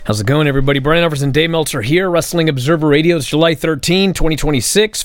How's it going, everybody? Brian Everson, Dave Meltzer here, Wrestling Observer Radio. It's July 13, 2026,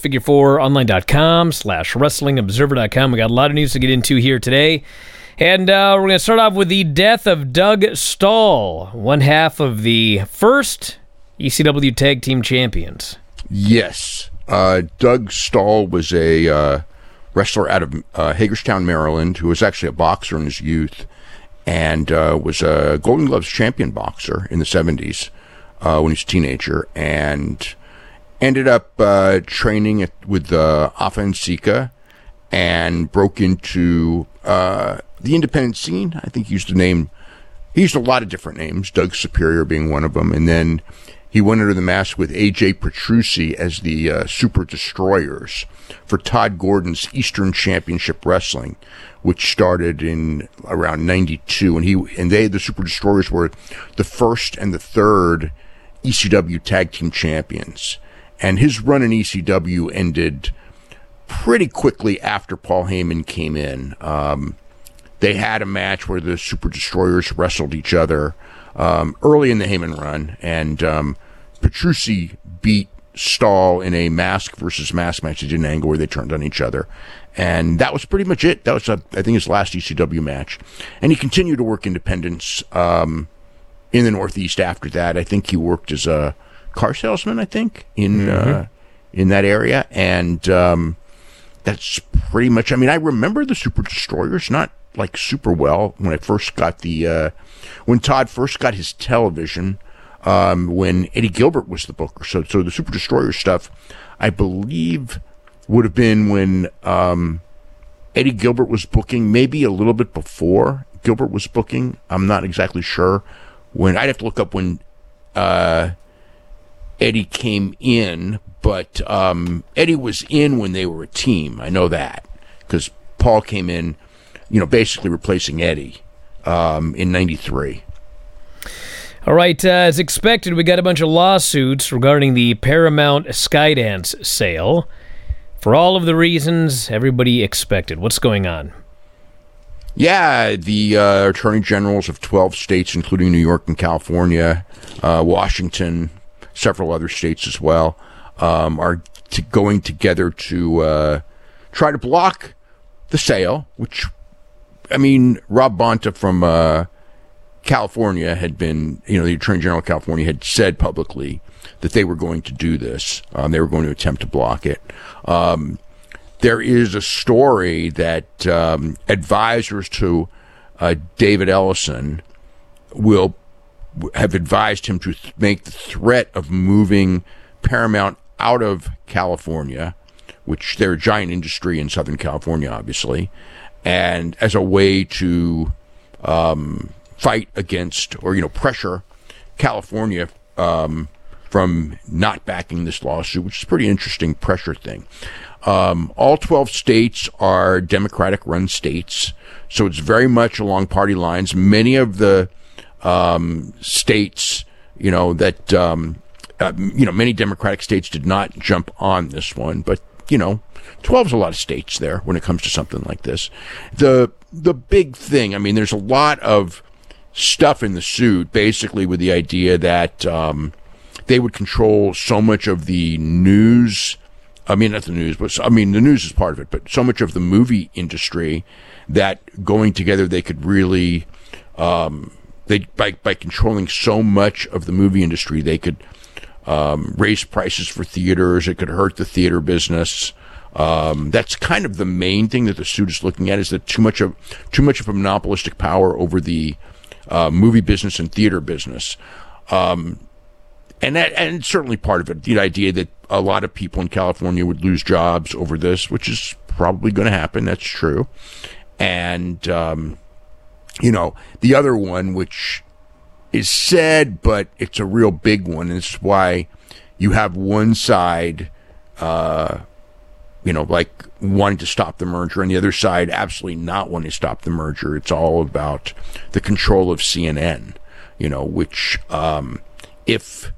figure4online.com/wrestlingobserver.com. We got a lot of news to get into here today. And we're going to start off with the death of Doug Stahl, one half of the first ECW Tag Team Champions. Yes. Doug Stahl was a wrestler out of Hagerstown, Maryland, who was actually a boxer in his youth, and was a Golden Gloves champion boxer in the 70s when he was a teenager, and ended up training with Afa and Sika, and broke into the independent scene. I think he used a lot of different names, Doug Superior being one of them, and then he went under the mask with A.J. Petrucci as the Super Destroyers for Todd Gordon's Eastern Championship Wrestling, which started in around 92, and the Super Destroyers were the first and the third ECW Tag Team Champions. And his run in ECW ended pretty quickly after Paul Heyman came in. They had a match where the Super Destroyers wrestled each other early in the Heyman run, and Petrucci beat Stahl in a mask versus mask match at an angle where they turned on each other. And that was pretty much it. That was, I think, his last ECW match. And he continued to work independents in the Northeast after that. I think he worked as a car salesman, I think, in that area. And that's pretty much, I mean, I remember the Super Destroyers not like super well when I first got when Todd first got his television, when Eddie Gilbert was the booker. So the Super Destroyer stuff, I believe, would have been when Eddie Gilbert was booking, maybe a little bit before Gilbert was booking. I'm not exactly sure when. I'd have to look up when Eddie came in, but Eddie was in when they were a team. I know that because Paul came in, basically replacing Eddie in 93. All right, as expected, we got a bunch of lawsuits regarding the Paramount Skydance sale for all of the reasons everybody expected. What's going on? Yeah, the attorney generals of 12 states, including New York and California, Washington, several other states as well, are going together to try to block the sale, which, I mean, Rob Bonta from California had been, the Attorney General of California had said publicly that they were going to do this. They were going to attempt to block it. There is a story that advisors to David Ellison will have advised him to make the threat of moving Paramount out of California, which they're a giant industry in Southern California, obviously, and as a way to fight against or pressure California from not backing this lawsuit, which is a pretty interesting pressure thing. All 12 states are Democratic-run states, so it's very much along party lines. Many of the states, many Democratic states did not jump on this one, but 12 is a lot of states there when it comes to something like this. The big thing, I mean, there's a lot of stuff in the suit, basically with the idea that they would control so much of the news. I mean, not the news, but the news is part of it, but so much of the movie industry that going together, they could really, by controlling so much of the movie industry, they could raise prices for theaters. It could hurt the theater business. That's kind of the main thing that the suit is looking at, is that too much of a monopolistic power over the movie business and theater business. And certainly part of it, the idea that a lot of people in California would lose jobs over this, which is probably going to happen. That's true. And, the other one, which is said, but it's a real big one, and it's why you have one side, like wanting to stop the merger, and the other side absolutely not wanting to stop the merger. It's all about the control of CNN, which, if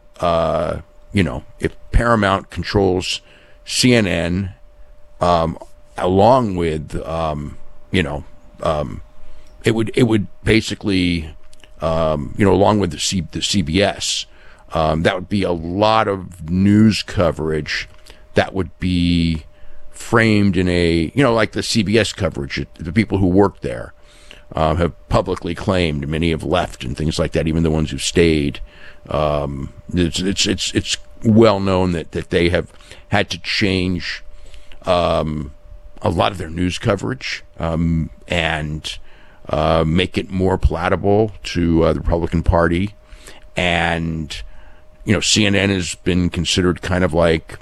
Paramount controls CNN, along with, it would basically along with the CBS. That would be a lot of news coverage that would be framed in a, like the CBS coverage. The people who work there have publicly claimed, many have left and things like that, even the ones who stayed. It's well known that they have had to change a lot of their news coverage and make it more palatable to the Republican Party. And CNN has been considered kind of like,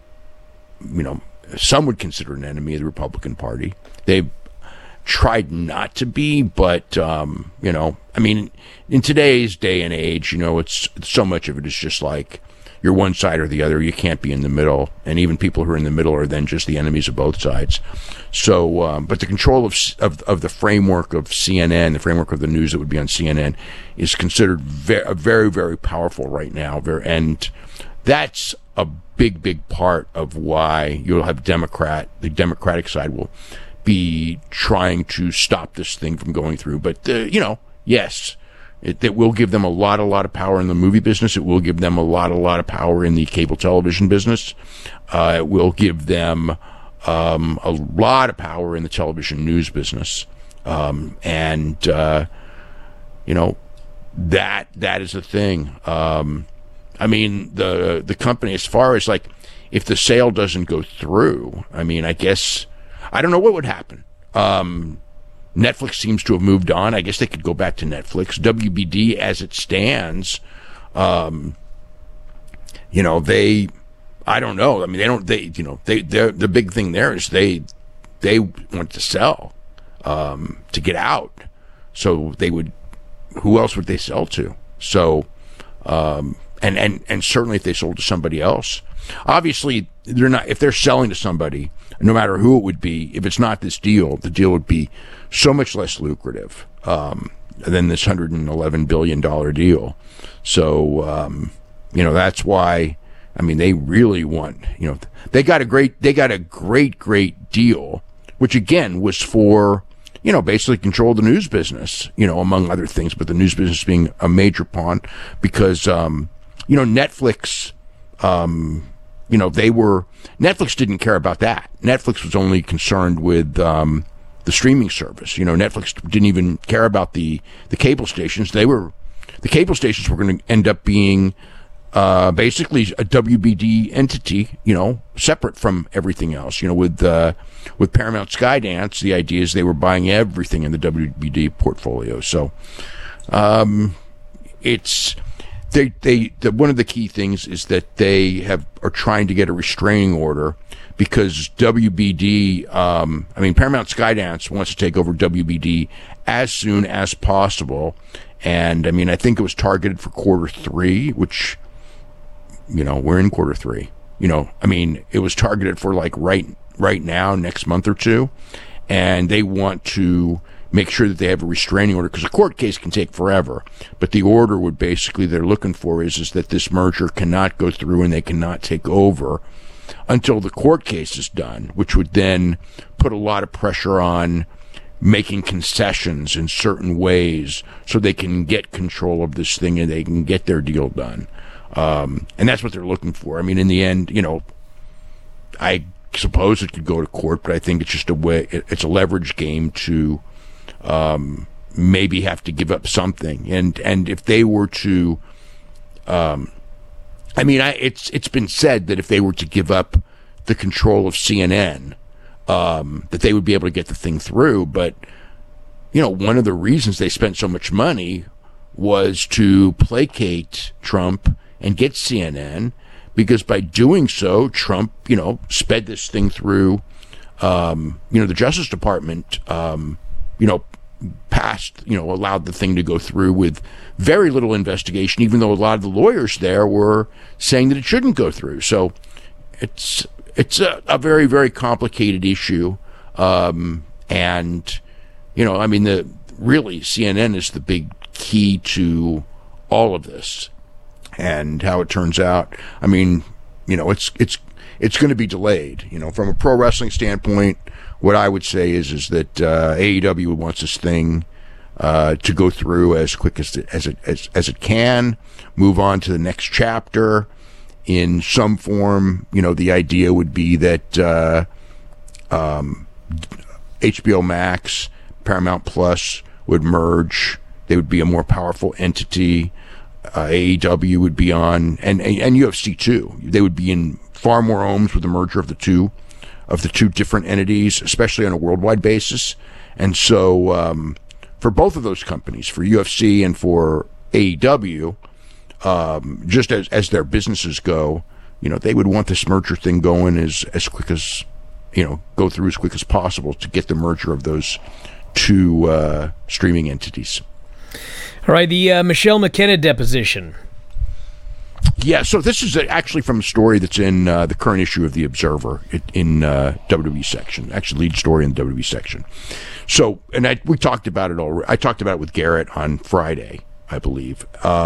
some would consider an enemy of the Republican Party. They've tried not to be, but, in today's day and age, it's so much of it is just like you're one side or the other. You can't be in the middle. And even people who are in the middle are then just the enemies of both sides. So, but the control of the framework of CNN, the framework of the news that would be on CNN, is considered very, very powerful right now. And that's a big part of why you'll have the Democratic side will be trying to stop this thing from going through. But, yes, it will give them a lot of power in the movie business. It will give them a lot of power in the cable television business. It will give them a lot of power in the television news business. That is the thing. The company, as far as like, if the sale doesn't go through, I guess, I don't know what would happen. Netflix seems to have moved on. I guess they could go back to Netflix. WBD, as it stands, I don't know. The big thing there is they want to sell, to get out. So who else would they sell to? So, and certainly if they sold to somebody else, obviously they're not, if they're selling to somebody, no matter who it would be, if it's not this deal, the deal would be so much less lucrative than this $111 billion deal. So, that's why, they really want, they got a great deal, which again was for, basically control the news business, among other things, but the news business being a major pawn because, Netflix, Netflix didn't care about that. Netflix was only concerned with the streaming service. Netflix didn't even care about the cable stations. The cable stations were going to end up being basically a WBD entity, separate from everything else. With Paramount Skydance, the idea is they were buying everything in the WBD portfolio. So it's. One of the key things is that they are trying to get a restraining order because WBD, Paramount Skydance wants to take over WBD as soon as possible. And I think it was targeted for Q3, which, we're in Q3. It was targeted for like right now, next month or two. And they want to make sure that they have a restraining order because a court case can take forever. But the order would basically, they're looking for is that this merger cannot go through and they cannot take over until the court case is done, which would then put a lot of pressure on making concessions in certain ways so they can get control of this thing and they can get their deal done. And that's what they're looking for. In the end, I suppose it could go to court, but I think it's just it's a leverage game to maybe have to give up something. And if they were to, it's been said that if they were to give up the control of CNN, that they would be able to get the thing through. But, one of the reasons they spent so much money was to placate Trump and get CNN, because by doing so, Trump, sped this thing through, the Justice Department, passed, allowed the thing to go through with very little investigation, even though a lot of the lawyers there were saying that it shouldn't go through. So it's a very, very complicated issue. Really CNN is the big key to all of this and how it turns out. It's going to be delayed, from a pro wrestling standpoint. What I would say is that AEW wants this thing to go through as quick as it can, move on to the next chapter in some form. The idea would be that HBO Max, Paramount Plus would merge. They would be a more powerful entity. AEW would be on, and UFC too. They would be in far more homes with the merger of the two different entities, especially on a worldwide basis. And so, for both of those companies, for UFC and for AEW, just as their businesses go, they would want this merger thing going as quick as, go through as quick as possible to get the merger of those two streaming entities. All right, the Michelle McKenna deposition. Yeah, so this is actually from a story that's in the current issue of The Observer in WWE section, actually lead story in the WWE section. So, and we talked about it already. I talked about it with Garrett on Friday, I believe.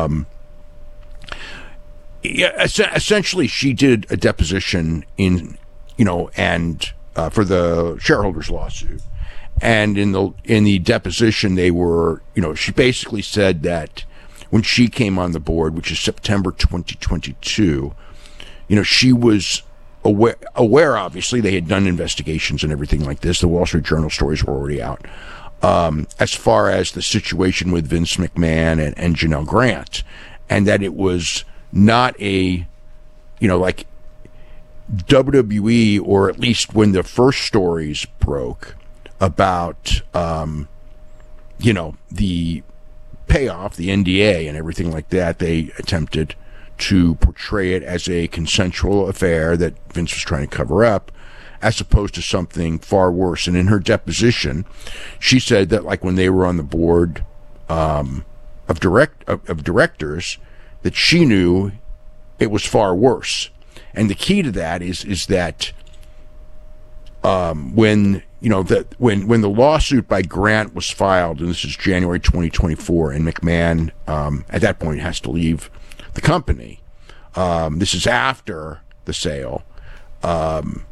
Essentially, she did a deposition and for the shareholders lawsuit. And in the deposition, they were, she basically said that when she came on the board, which is September 2022, she was aware, obviously, they had done investigations and everything like this. The Wall Street Journal stories were already out. As far as the situation with Vince McMahon and Janelle Grant, and that it was not a, like WWE, or at least when the first stories broke about, the payoff, the NDA and everything like that, they attempted to portray it as a consensual affair that Vince was trying to cover up, as opposed to something far worse. And in her deposition, she said that, like, when they were on the board of directors, that she knew it was far worse. And the key to that is that when the lawsuit by Grant was filed, and this is January 2024, and McMahon at that point has to leave the company. This is after the sale. And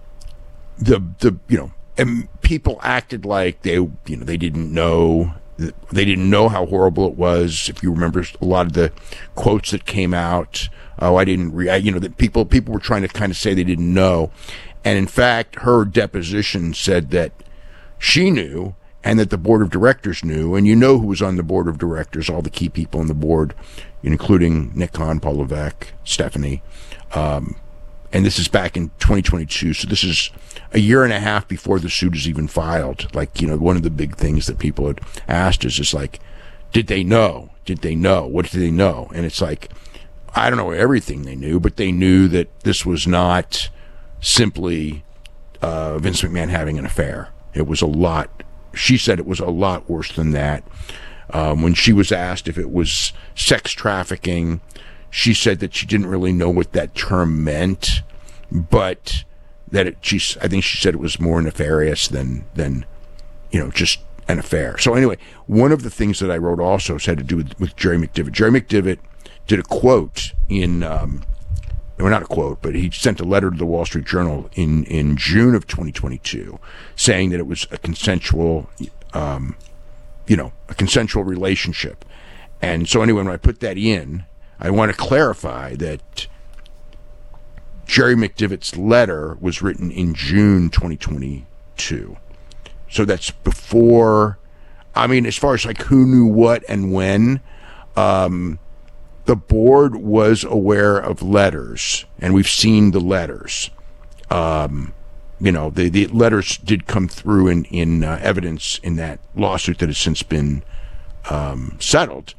people acted like they didn't know. They didn't know how horrible it was. If you remember a lot of the quotes that came out, that people were trying to kind of say they didn't know. And in fact, her deposition said that she knew, and that the board of directors knew. And who was on the board of directors, all the key people on the board, including Nick Khan, Paul Levesque, Stephanie. And this is back in 2022. So this is a year and a half before the suit is even filed. Like, one of the big things that people had asked is like, did they know? Did they know? What did they know? And it's like, I don't know everything they knew, but they knew that this was not simply Vince McMahon having an affair. It was a lot. She said it was a lot worse than that. When she was asked if it was sex trafficking, she said that she didn't really know what that term meant, but that I think she said it was more nefarious than just an affair. So anyway, one of the things that I wrote also had to do with Jerry McDevitt. Jerry McDevitt did a quote in, well, not a quote, but he sent a letter to the Wall Street Journal in June of 2022 saying that it was a consensual, a consensual relationship. And so anyway, when I put that in, I want to clarify that Jerry McDevitt's letter was written in June 2022. So that's before, as far as like who knew what and when, the board was aware of letters, and we've seen the letters. The letters did come through in evidence in that lawsuit that has since been settled.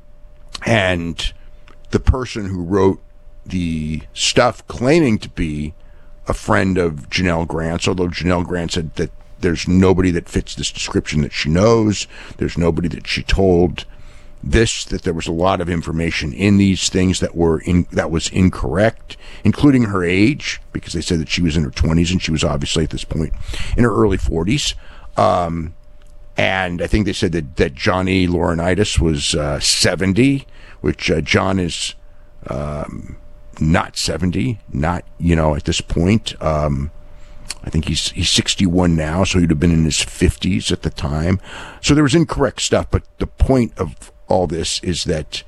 And the person who wrote the stuff claiming to be a friend of Janelle Grant's, although Janelle Grant said that there's nobody that fits this description that she knows, there's nobody that she told that there was a lot of information in these things that was incorrect, including her age, because they said that she was in her 20s and she was obviously at this point in her early 40s. And I think they said that Johnny Laurinaitis was 70, which John is not 70, not, at this point. I think he's 61 now, so he'd have been in his 50s at the time. So there was incorrect stuff, but the point of all this is that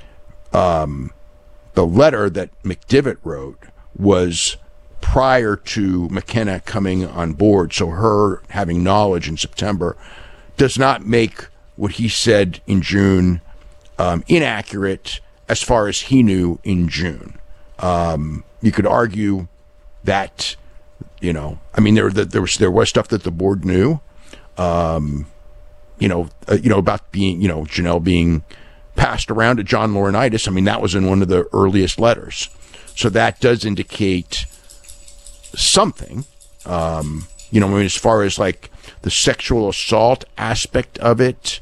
the letter that McDivitt wrote was prior to McKenna coming on board, so her having knowledge in September does not make what he said in June inaccurate as far as he knew in June. You could argue that, I mean, there was stuff that the board knew, about being, Janelle being passed around to John Laurinaitis. I mean, that was in one of the earliest letters. So that does indicate something, as far as like the sexual assault aspect of it,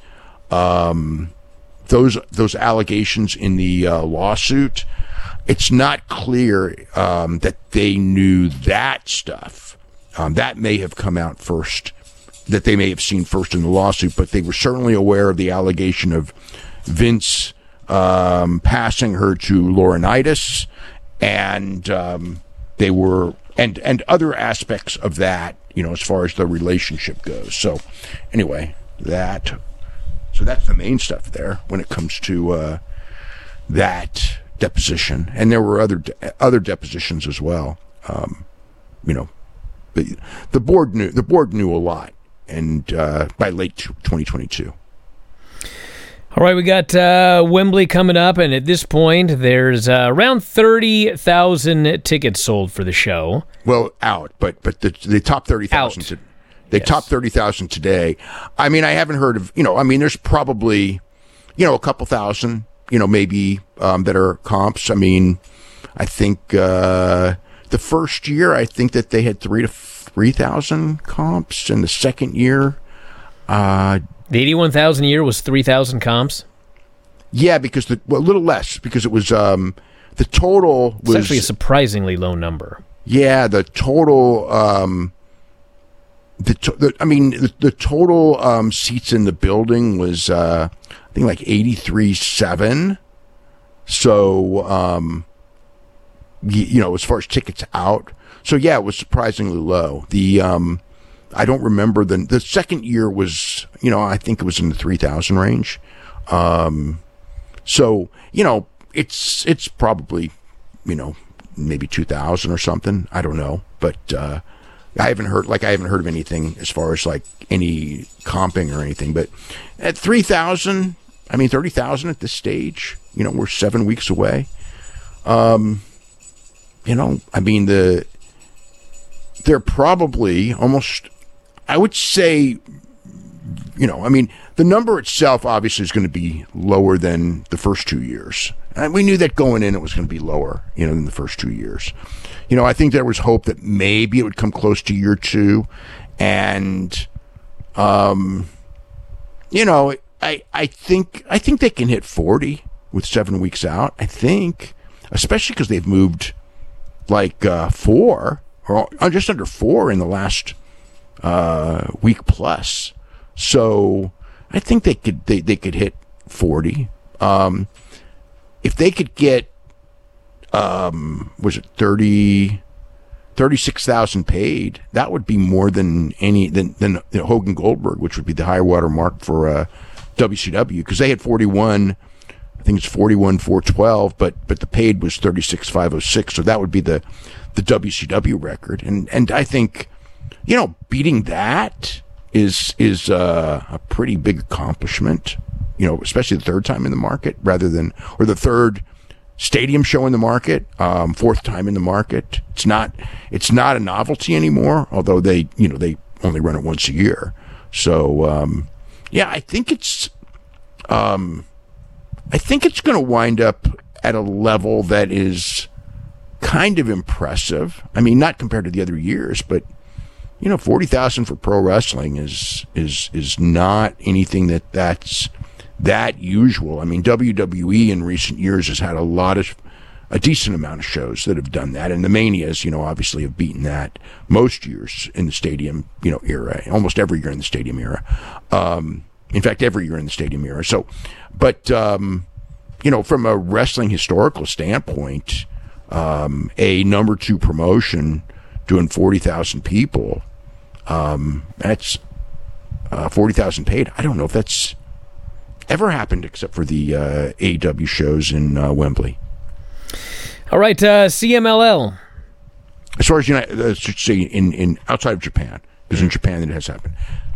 those allegations in the lawsuit, it's not clear that they knew that stuff. That may have come out first, that they may have seen first in the lawsuit, but they were certainly aware of the allegation of Vince passing her to Laurinaitis, and they were and other aspects of that, as far as the relationship goes. So anyway, that's the main stuff there when it comes to that deposition, and there were other depositions as well. The board knew a lot, and by late 2022. All right, we got Wembley coming up, and at this point, there's around 30,000 tickets sold for the show. Well, out, but they top 30,000. They top 30,000 today. I mean, I haven't heard of, there's probably, a couple thousand, maybe that are comps. I mean, I think the first year, I think that they had 3,000 comps, and the second year, the 81,000 a year was 3,000 comps? Yeah, because a little less, because it was the total was... It's actually a surprisingly low number. Yeah, the total... the total seats in the building was, I think, like 83.7. So, as far as tickets out. So, yeah, it was surprisingly low. I don't remember the second year was, I think it was in the 3,000 range. So, it's probably, maybe 2,000 or something. I don't know. But, I haven't heard of anything as far as like any comping or anything, but at 3,000, 30,000 at this stage, we're 7 weeks away. They're probably almost, I would say, the number itself obviously is going to be lower than the first 2 years. And we knew that going in, it was going to be lower, than the first 2 years. I think there was hope that maybe it would come close to year two. And, I think they can hit 40 with 7 weeks out. I think, especially because they've moved like 4 or just under 4 in the last week plus. So I think they could hit 40. If they could get, was it 36,000 paid, that would be more than Hogan Goldberg, which would be the high water mark for WCW, because they had 41. I think it's 41,412, but the paid was 36,506. So that would be the WCW record, and I think, beating that is a pretty big accomplishment. Especially the third time in the market, or the third stadium show in the market, fourth time in the market. It's not a novelty anymore, although they only run it once a year. So I think it's going to wind up at a level that is kind of impressive. Not compared to the other years, but 40,000 for pro wrestling is not anything that's that usual. WWE in recent years has had a decent amount of shows that have done that, and the Manias, obviously have beaten that most years in the stadium, era, almost every year in the stadium era. In fact, every year in the stadium era. So, but from a wrestling historical standpoint, a number 2 promotion doing 40,000 people. That's 40,000 paid. I don't know if that's ever happened except for the AEW shows in Wembley. All right, CMLL. As far as in outside of Japan, because in Japan it has happened.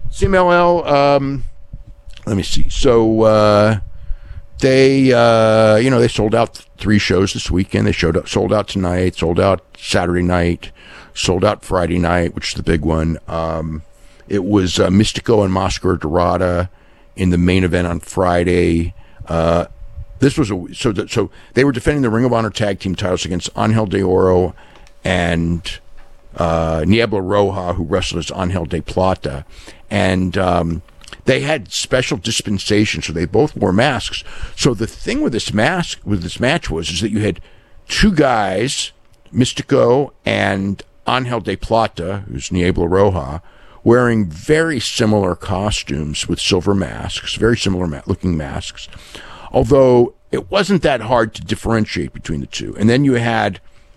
CMLL. Let me see. So they sold out 3 shows this weekend. They sold out tonight, sold out Saturday night, sold out Friday night, which is the big one. It was Mystico and Mascara Dorada in the main event on Friday. This was so they were defending the Ring of Honor tag team titles against Angel de Oro and Niebla Roja, who wrestled as Angel de Plata, and they had special dispensation, so they both wore masks. So the thing with this match was that you had 2 guys, Mystico and Angel de Plata, who's Niebla Roja, wearing very similar costumes with silver masks, very similar looking masks, although it wasn't that hard to differentiate between the two. And then you had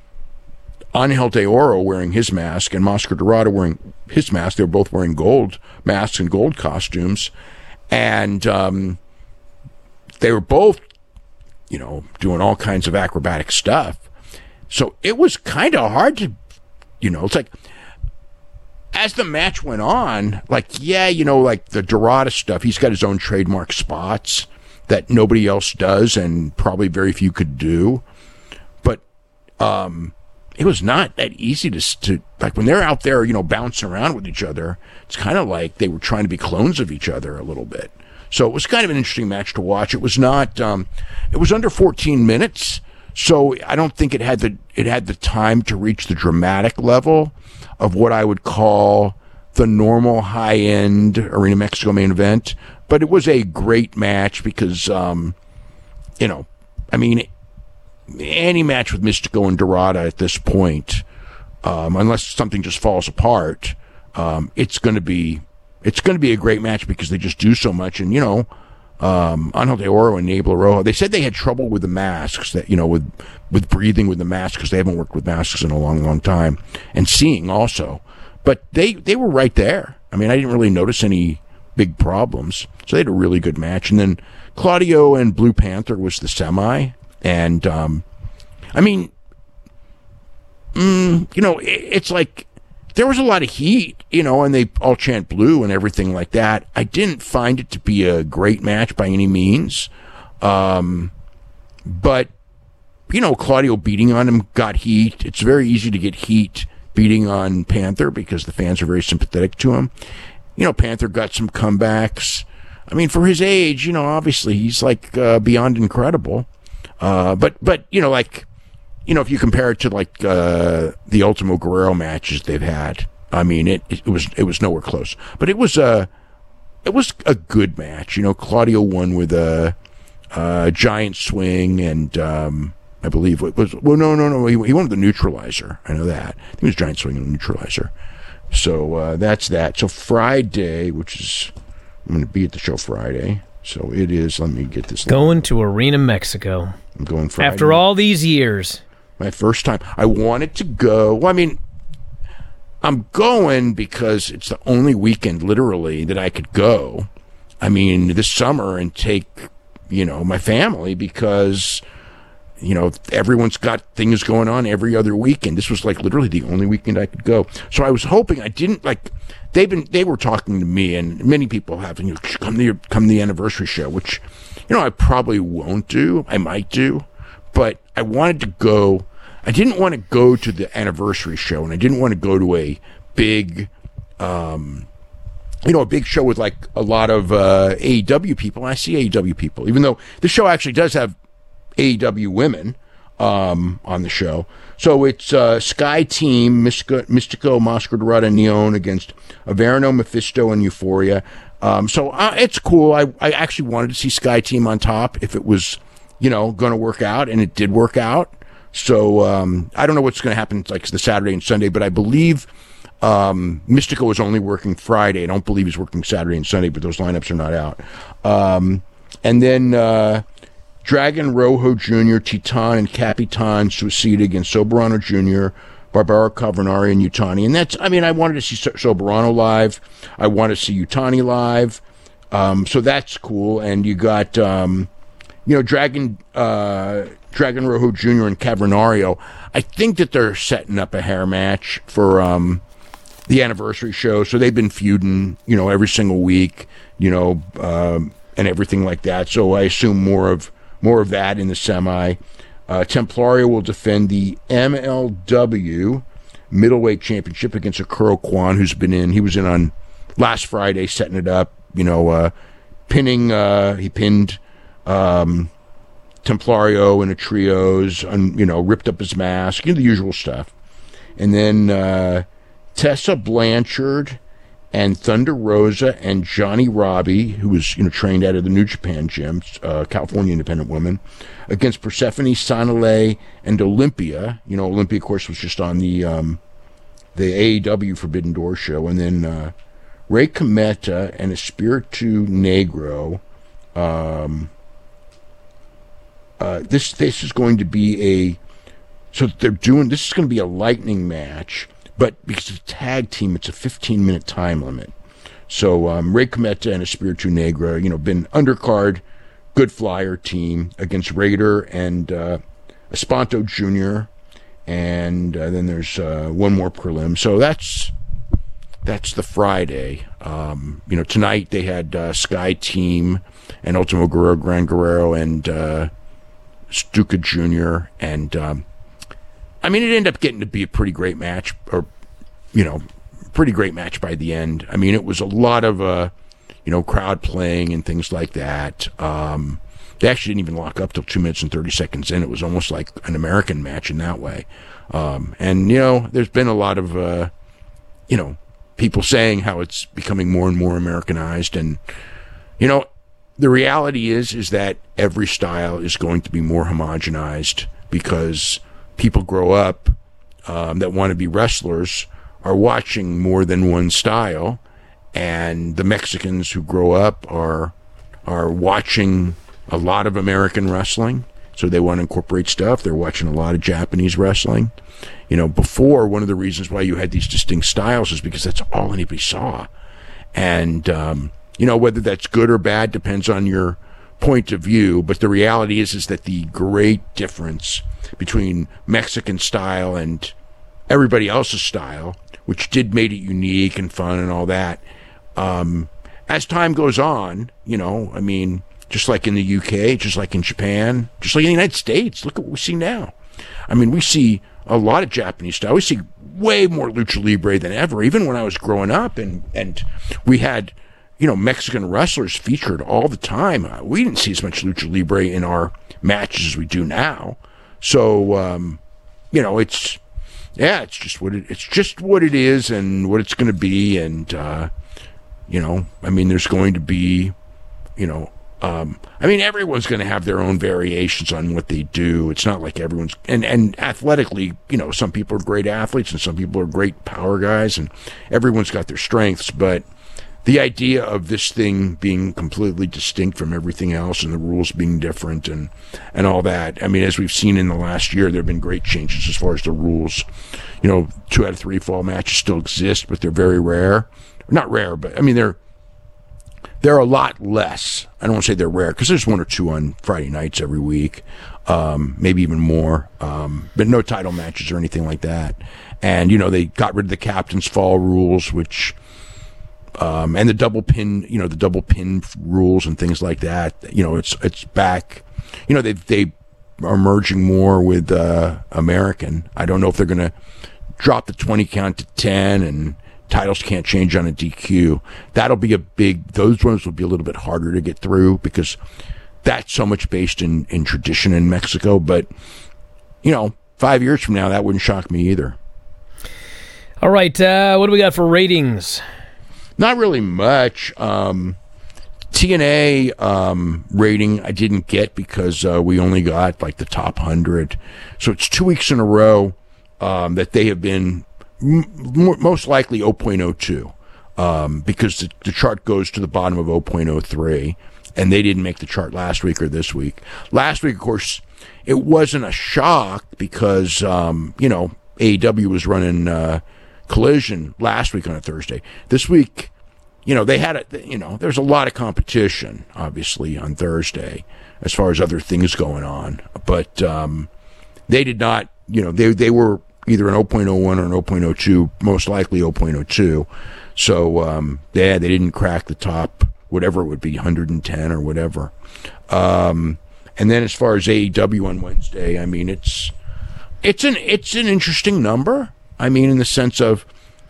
Angel de Oro wearing his mask and Mascara Dorada wearing his mask. They were both wearing gold masks and gold costumes. And they were both, doing all kinds of acrobatic stuff. So it was kind of hard to, it's like, as the match went on, like the Dorada stuff, he's got his own trademark spots that nobody else does and probably very few could do. But it was not that easy to like when they're out there, bouncing around with each other. It's kind of like they were trying to be clones of each other a little bit. So it was kind of an interesting match to watch. It was not. It was under 14 minutes, so I don't think it had the time to reach the dramatic level of what I would call the normal high-end Arena Mexico main event. But it was a great match because, any match with Mystico and Dorada at this point, unless something just falls apart, it's going to be a great match because they just do so much. And Angel de Oro and Niebla Roja, they said they had trouble with the masks, that with breathing with the masks because they haven't worked with masks in a long, long time, and seeing also. But they were right there. I mean, I didn't really notice any big problems. So they had a really good match. And then Claudio and Blue Panther was the semi. And, it's like there was a lot of heat, and they all chant blue and everything like that. I didn't find it to be a great match by any means. But, Claudio beating on him got heat. It's very easy to get heat beating on Panther because the fans are very sympathetic to him. Panther got some comebacks. I mean, for his age, obviously he's like beyond incredible. But if you compare it to like the Ultimo Guerrero matches they've had, I mean, it was nowhere close. But it was a good match. Claudio won with a giant swing, and I believe it was he won with the neutralizer. I know that. I think it was giant swing and neutralizer. So that's that. So Friday, which is I'm going to be at the show Friday. So it is. Let me get this. Going to Arena Mexico. I'm going Friday. After all these years. My first time. I wanted to go. Well, I mean, I'm going because it's the only weekend, literally, that I could go. I mean, this summer and take, my family because, everyone's got things going on every other weekend. This was like literally the only weekend I could go. So I was hoping I didn't like. They were talking to me, and many people have, come to the anniversary show, which, I probably won't do. I might do, but I wanted to go. I didn't want to go to the anniversary show, and I didn't want to go to a big, a big show with like a lot of AEW people. And I see AEW people, even though the show actually does have AEW women on the show. So it's Sky Team, Mystico, Mascara Dorada, and Neon against Averno, Mephisto, and Euphoria. So it's cool. I actually wanted to see Sky Team on top if it was, going to work out, and it did work out. So I don't know what's going to happen like the Saturday and Sunday, but I believe Mystico is only working Friday. I don't believe he's working Saturday and Sunday, but those lineups are not out. And then Dragon Rojo Jr., Titan, and Capitan Suicida against Soberano Jr., Barbara Cavagnari and Utani. And that's, I mean, I wanted to see Soberano live. I want to see Utani live. So that's cool. And you got, Dragon Rojo Jr. and Cavernario. I think that they're setting up a hair match for the anniversary show. So they've been feuding, every single week, and everything like that. So I assume more of that in the semi. Templario will defend the MLW middleweight championship against Akuro Kwan, who's been in. He was in on last Friday, setting it up. Pinning. He pinned Templario in a trios, and ripped up his mask, the usual stuff. And then Tessa Blanchard and Thunder Rosa and Johnny Robbie, who was trained out of the New Japan gym, California independent woman, against Persephone Sanale and Olympia. Olympia, of course, was just on the AEW Forbidden Door show. And then Ray Cometa and Espiritu Negro. This is going to be this is going to be a lightning match, but because it's a tag team, it's a 15-minute time limit. So Ray Cometa and Espiritu Negro, been undercard, good flyer team against Raider and Espanto Jr. And then there's one more prelim. So that's the Friday. Tonight they had Sky Team and Ultimo Guerrero, Gran Guerrero, and Stuka Jr. And it ended up getting to be a pretty great match, pretty great match by the end. It was a lot of crowd playing and things like that. They actually didn't even lock up till 2 minutes and 30 seconds in. It was almost like an American match in that way. There's been a lot of people saying how it's becoming more and more Americanized, and the reality is that every style is going to be more homogenized because people grow up that want to be wrestlers are watching more than one style, and the Mexicans who grow up are watching a lot of American wrestling, so they want to incorporate stuff. They're watching a lot of Japanese wrestling. Before, one of the reasons why you had these distinct styles is because that's all anybody saw. And, whether that's good or bad depends on your point of view, but the reality is that the great difference between Mexican style and everybody else's style, which did made it unique and fun and all that, as time goes on, just like in the UK, just like in Japan, just like in the United States, look at what we see now. We see a lot of Japanese style. We see way more lucha libre than ever, even when I was growing up, and we had, Mexican wrestlers featured all the time. We didn't see as much lucha libre in our matches as we do now. So, it's just what it is and what it's going to be. And, there's going to be, everyone's going to have their own variations on what they do. It's not like everyone's, and athletically, some people are great athletes and some people are great power guys, and everyone's got their strengths. But the idea of this thing being completely distinct from everything else and the rules being different and all that, as we've seen in the last year, there have been great changes as far as the rules. 2 out of 3 fall matches still exist, but they're very rare. Not rare, but they're a lot less. I don't want to say they're rare because there's 1 or 2 on Friday nights every week, maybe even more, but no title matches or anything like that. And, they got rid of the captain's fall rules, which, and the double pin rules and things like that. It's back. They are merging more with American. I don't know if they're going to drop the 20 count to 10 and titles can't change on a DQ. That'll be those ones will be a little bit harder to get through because that's so much based in tradition in Mexico. But, 5 years from now, that wouldn't shock me either. All right. What do we got for ratings? Not really much. TNA rating I didn't get because we only got like the top 100. So it's 2 weeks in a row that they have been most likely 0.02 because the chart goes to the bottom of 0.03, and they didn't make the chart last week or this week. Last week, of course, it wasn't a shock because, AEW was running Collision last week on a Thursday. This week, they had there's a lot of competition, obviously, on Thursday as far as other things going on. But they did not, they were either an 0.01 or an 0.02, most likely 0.02. So, they didn't crack the top, whatever it would be, 110 or whatever. And then as far as AEW on Wednesday, I mean, it's an interesting number. I mean, in the sense of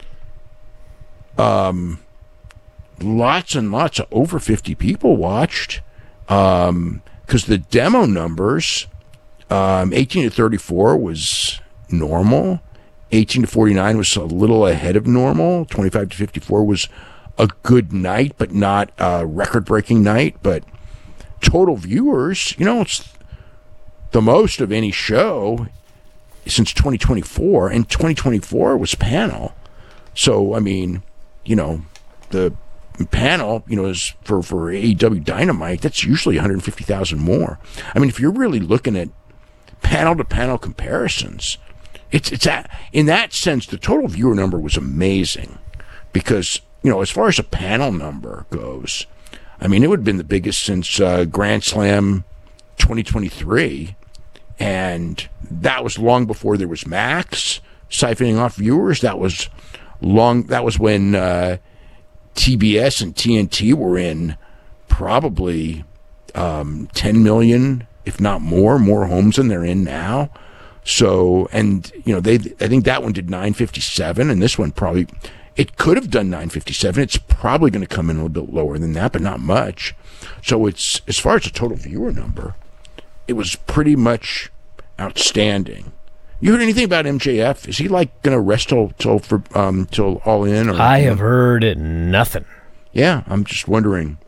lots and lots of over 50 people watched, because the demo numbers, 18 to 34 was normal. 18 to 49 was a little ahead of normal. 25 to 54 was a good night, but not a record-breaking night. But total viewers, it's the most of any show since 2024, and 2024 was panel. So, I mean, the panel, is for AEW Dynamite, that's usually 150,000 more. I mean, if you're really looking at panel-to-panel comparisons, in that sense, the total viewer number was amazing because, as far as a panel number goes, I mean, it would have been the biggest since Grand Slam 2023, and that was long before there was Max siphoning off viewers. That was when TBS and TNT were in probably 10 million, if not more homes than they're in now. So, and, I think that one did 957, and this one probably, it could have done 957. It's probably going to come in a little bit lower than that, but not much. So it's, as far as the total viewer number, it was pretty much outstanding. You heard anything about MJF? Is he going to rest till All In? Or, I have heard nothing. Yeah, I'm just wondering.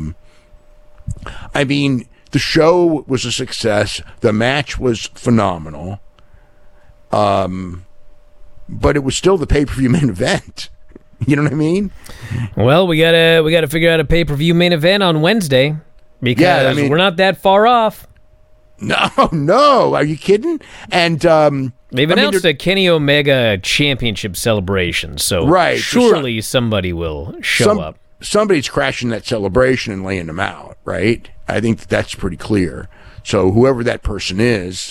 I mean, the show was a success. The match was phenomenal. But it was still the pay-per-view main event. You know what I mean? Well, we gotta figure out a pay-per-view main event on Wednesday because we're not that far off. No, are you kidding? And they've announced a Kenny Omega championship celebration, so surely somebody will show up. Somebody's crashing that celebration and laying them out, right? I think that's pretty clear. So whoever that person is,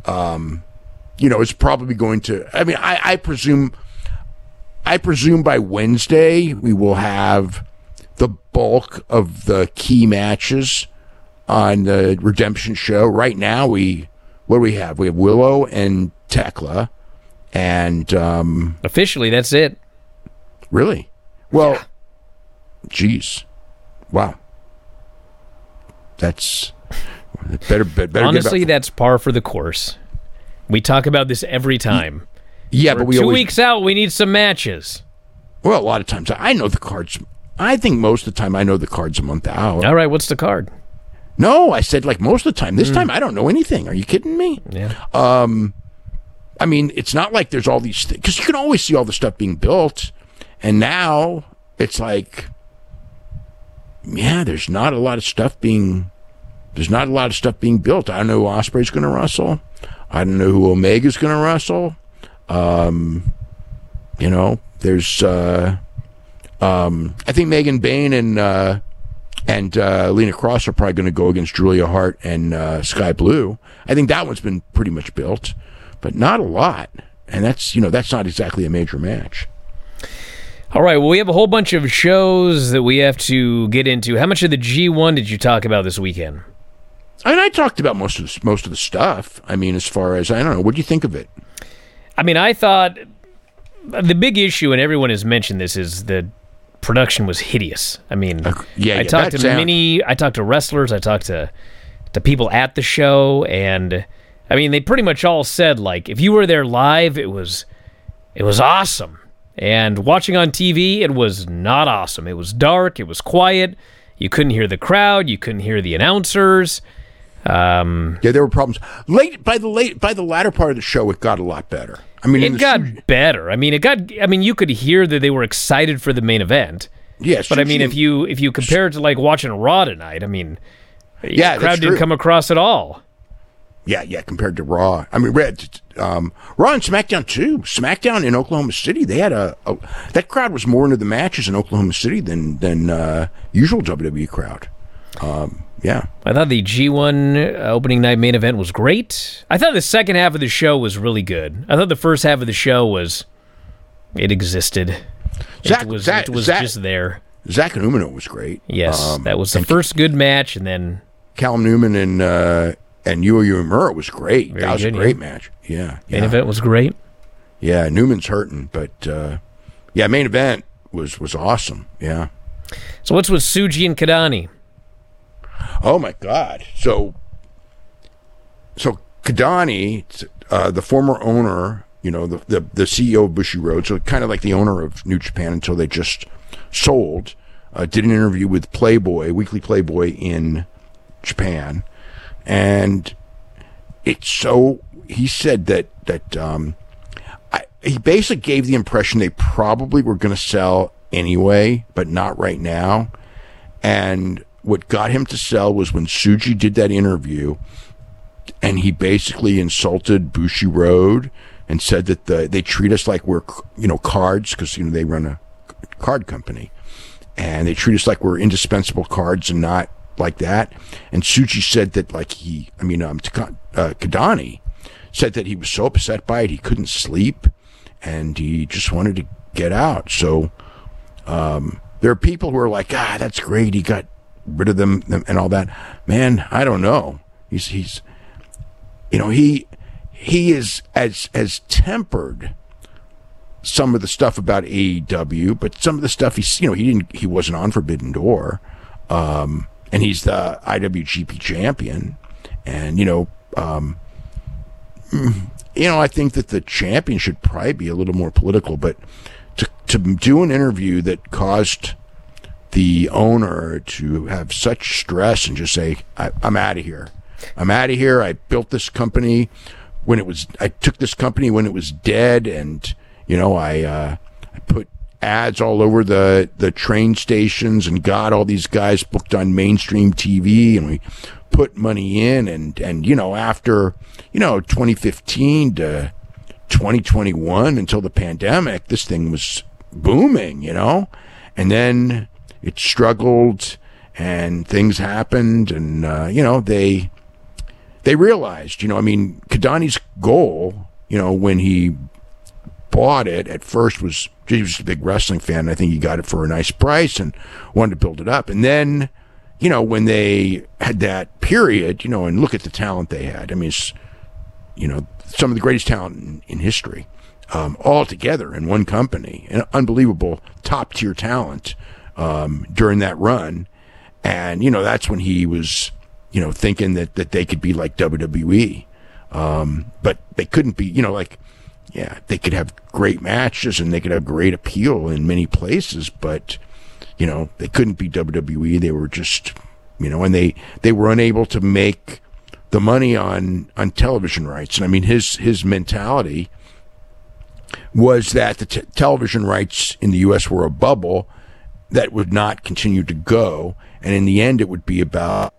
is probably going to. I mean, I presume by Wednesday we will have the bulk of the key matches on the Redemption show. Right now, what do we have? We have Willow and Tekla, and officially that's it. Really? Well, geez, wow. That's better. Honestly, that's par for the course. We talk about this every time. Yeah, but 2 weeks out, we need some matches. Well, a lot of times I know the cards. I think most of the time I know the cards a month out. All right, what's the card? No, I said like most of the time. This time I don't know anything. Are you kidding me? Yeah. I mean, it's not like there's all these things, because you can always see all the stuff being built, and now it's like, yeah, there's not a lot of stuff being built. I don't know who Ospreay's going to wrestle. I don't know who Omega's going to wrestle. There's I think Megan Bain and Lena Cross are probably going to go against Julia Hart and Sky Blue. I think that one's been pretty much built, but not a lot. And that's not exactly a major match. All right, well, we have a whole bunch of shows that we have to get into. How much of the G1 did you talk about this weekend? I mean, I talked about most of the stuff. I mean, as far as, I don't know, what do you think of it? I mean, I thought the big issue, and everyone has mentioned this, is the production was hideous. I mean, I talked to wrestlers, I talked to people at the show, and I mean, they pretty much all said, like, if you were there live, it was awesome. And watching on TV, it was not awesome. It was dark, it was quiet, you couldn't hear the crowd, you couldn't hear the announcers. There were problems. By the latter part of the show, it got a lot better. I mean, it got better. I mean, you could hear that they were excited for the main event. Yes, but I mean, if you compare it to like watching Raw tonight, I mean, the crowd didn't come across at all. Yeah, compared to Raw. I mean, Raw and SmackDown too. SmackDown in Oklahoma City, they had that crowd was more into the matches in Oklahoma City than usual WWE crowd. Yeah. I thought the G1 opening night main event was great. I thought the second half of the show was really good. I thought the first half of the show it existed. It was just there. Zack and Umino was great. Yes, that was the first good match, and then Callum Newman and Yuya Uemura was great. That was a great match. Yeah. Main event was great. Yeah, Newman's hurting, but main event was awesome. Yeah. So what's with Tsuji and Kidani? Oh my God! So Kidani, the former owner, the CEO of Bushiroad, so kind of like the owner of New Japan until they just sold, did an interview with Playboy, Weekly Playboy in Japan, and he said that he basically gave the impression they probably were going to sell anyway, but not right now, and what got him to sell was when Tsuji did that interview, and he basically insulted Bushiroad and said that they treat us like we're cards, because they run a card company, and they treat us like we're indispensable cards and not like that. And Tsuji said that Kidani said that he was so upset by it he couldn't sleep, and he just wanted to get out. So there are people who are like, that's great, he got rid of them and all that. Man, I don't know. He's he is as tempered some of the stuff about AEW, but some of the stuff he wasn't on Forbidden Door, and he's the IWGP champion, and I think that the champion should probably be a little more political, but to do an interview that caused the owner to have such stress and just say, I'm out of here. I built this company I took this company when it was dead, and I put ads all over the train stations and got all these guys booked on mainstream TV, and we put money in, and after 2015 to 2021 until the pandemic, this thing was booming, and then it struggled and things happened, and they realized, Kidani's goal, when he bought it at first was, he was a big wrestling fan. I think he got it for a nice price and wanted to build it up. And then, when they had that period, and look at the talent they had. I mean, it's, some of the greatest talent in history, all together in one company, an unbelievable top tier talent during that run. And, that's when he was, thinking that they could be like WWE. But they couldn't be, they could have great matches and they could have great appeal in many places, but, they couldn't be WWE. They were just, and they were unable to make the money on television rights. And I mean, his mentality was that the television rights in the U.S. were a bubble that would not continue to go. And in the end, it would be about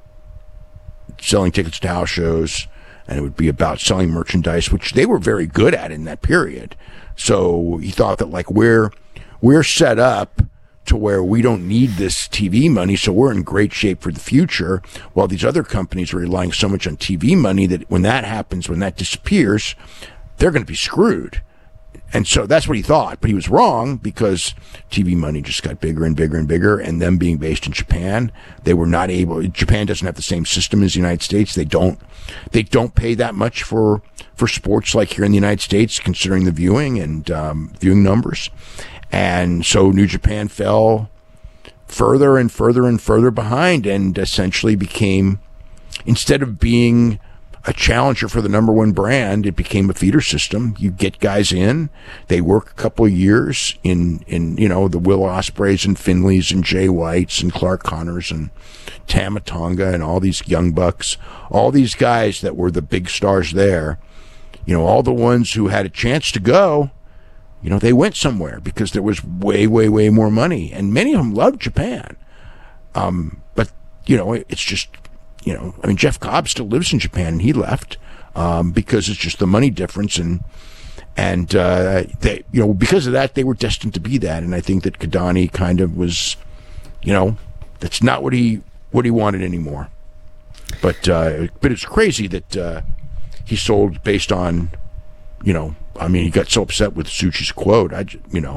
selling tickets to house shows, and it would be about selling merchandise, which they were very good at in that period. So he thought that we're set up to where we don't need this TV money, so we're in great shape for the future, while these other companies are relying so much on TV money that when that happens, when that disappears, they're going to be screwed. And so that's what he thought, but he was wrong, because TV money just got bigger and bigger and bigger, and them being based in Japan, they were not able. Japan doesn't have the same system as the United States. They don't pay that much for sports like here in the United States, considering the viewing and viewing numbers. And so New Japan fell further and further and further behind, and essentially became, instead of being a challenger for the number one brand, it became a feeder system. You get guys in, they work a couple of years in the Will Ospreys and Finleys and Jay Whites and Clark Connors and Tama Tonga and all these young bucks, all these guys that were the big stars there, all the ones who had a chance to go, they went somewhere because there was way, way, way more money, and many of them loved Japan. But it's just, I mean, Jeff Cobb still lives in Japan, and he left because it's just the money difference, and they, because of that, they were destined to be that. And I think that Kidani kind of was, that's not what he wanted anymore. But it's crazy that he sold based on, he got so upset with Tsuchi's quote. I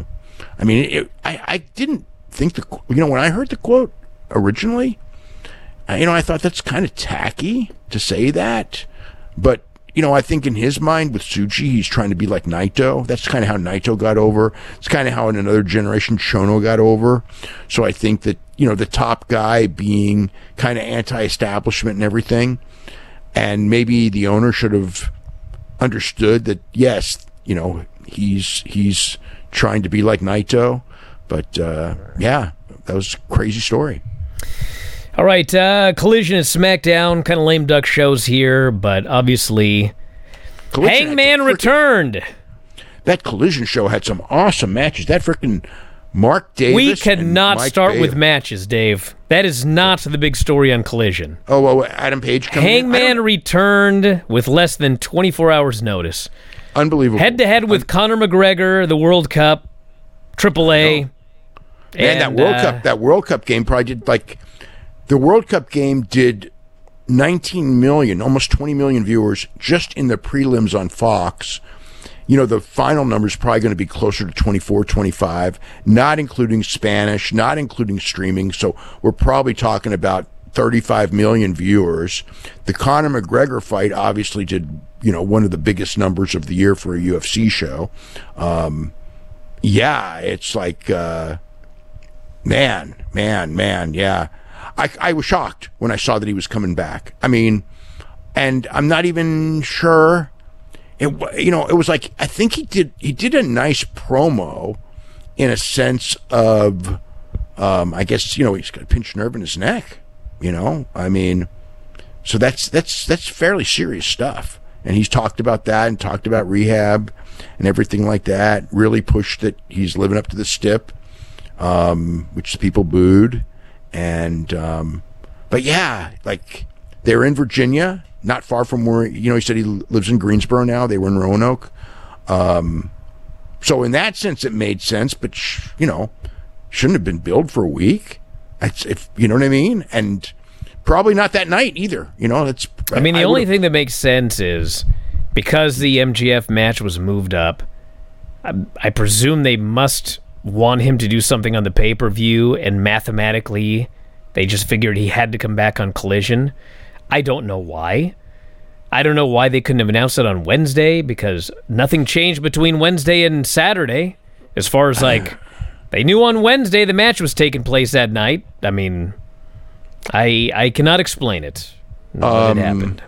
didn't think when I heard the quote originally, I thought that's kind of tacky to say that. But, I think in his mind with Tsuchi, he's trying to be like Naito. That's kind of how Naito got over. It's kind of how in another generation Chono got over. So I think that, the top guy being kind of anti-establishment and everything, and maybe the owner should have understood that, yes, he's trying to be like Naito. But, that was a crazy story. All right, Collision and SmackDown, kind of lame duck shows here, but obviously Hangman returned. That Collision show had some awesome matches. That freaking Mark Davis. We cannot start with matches, Dave. That is not the big story on Collision. Oh, Adam Page coming Hangman returned with less than 24 hours notice. Unbelievable. Head-to-head with Conor McGregor, the World Cup, AAA. Man, that World Cup game probably did the World Cup game did 19 million, almost 20 million viewers just in the prelims on Fox. The final number is probably going to be closer to 24, 25, not including Spanish, not including streaming. So we're probably talking about 35 million viewers. The Conor McGregor fight obviously did, one of the biggest numbers of the year for a UFC show. It's like, man, yeah. I was shocked when I saw that he was coming back. I mean, and I'm not even sure. It was like, I think he did a nice promo in a sense of, I guess, he's got a pinched nerve in his neck, I mean, so that's fairly serious stuff. And he's talked about that and talked about rehab and everything like that, really pushed that he's living up to the stip, which the people booed. And, but yeah, they're in Virginia, not far from where, he said he lives in Greensboro now. They were in Roanoke. So in that sense, it made sense, but, shouldn't have been billed for a week. If you know what I mean? And probably not that night either. The only thing that makes sense is because the MJF match was moved up, I presume they must want him to do something on the pay-per-view, and mathematically they just figured he had to come back on Collision. I don't know why. I don't know why they couldn't have announced it on Wednesday, because nothing changed between Wednesday and Saturday. As far as they knew on Wednesday the match was taking place that night. I mean, I cannot explain it. What had happened.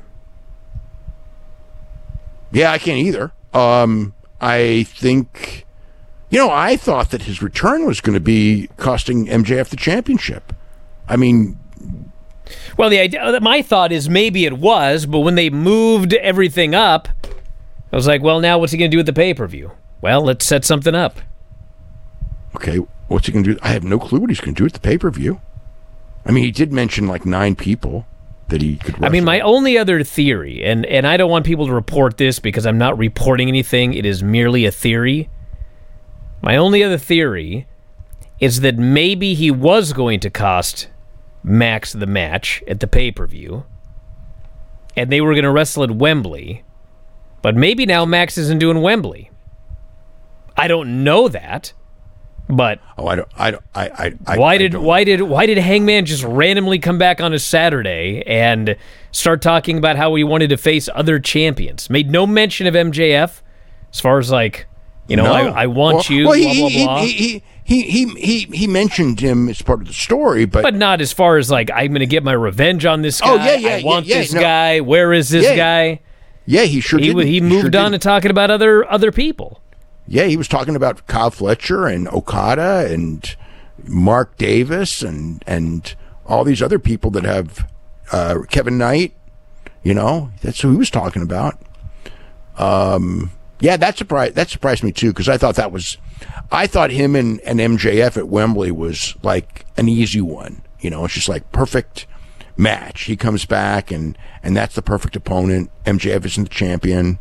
Yeah, I can't either. I think, I thought that his return was going to be costing MJF the championship. I mean, well, my thought is maybe it was, but when they moved everything up, I was like, well, now what's he going to do with the pay-per-view? Well, let's set something up. Okay, what's he going to do? I have no clue what he's going to do at the pay-per-view. I mean, he did mention 9 people that he could wrestle. I mean, my only other theory, and I don't want people to report this because I'm not reporting anything, it is merely a theory. My only other theory is that maybe he was going to cost Max the match at the pay-per-view, and they were going to wrestle at Wembley, but maybe now Max isn't doing Wembley. I don't know that, but why did Hangman just randomly come back on a Saturday and start talking about how he wanted to face other champions? Made no mention of MJF, as far as I want you. Well, blah blah blah. He mentioned him as part of the story, but not as far as I'm going to get my revenge on this guy. Oh yeah, I want this guy. Where is this guy? Yeah, he sure did. He moved on to talking about other people. Yeah, he was talking about Kyle Fletcher and Okada and Mark Davis and all these other people that have Kevin Knight. That's who he was talking about. Yeah, that surprised me too, because I thought him and MJF at Wembley was like an easy one. It's just like perfect match. He comes back, and that's the perfect opponent. MJF isn't the champion.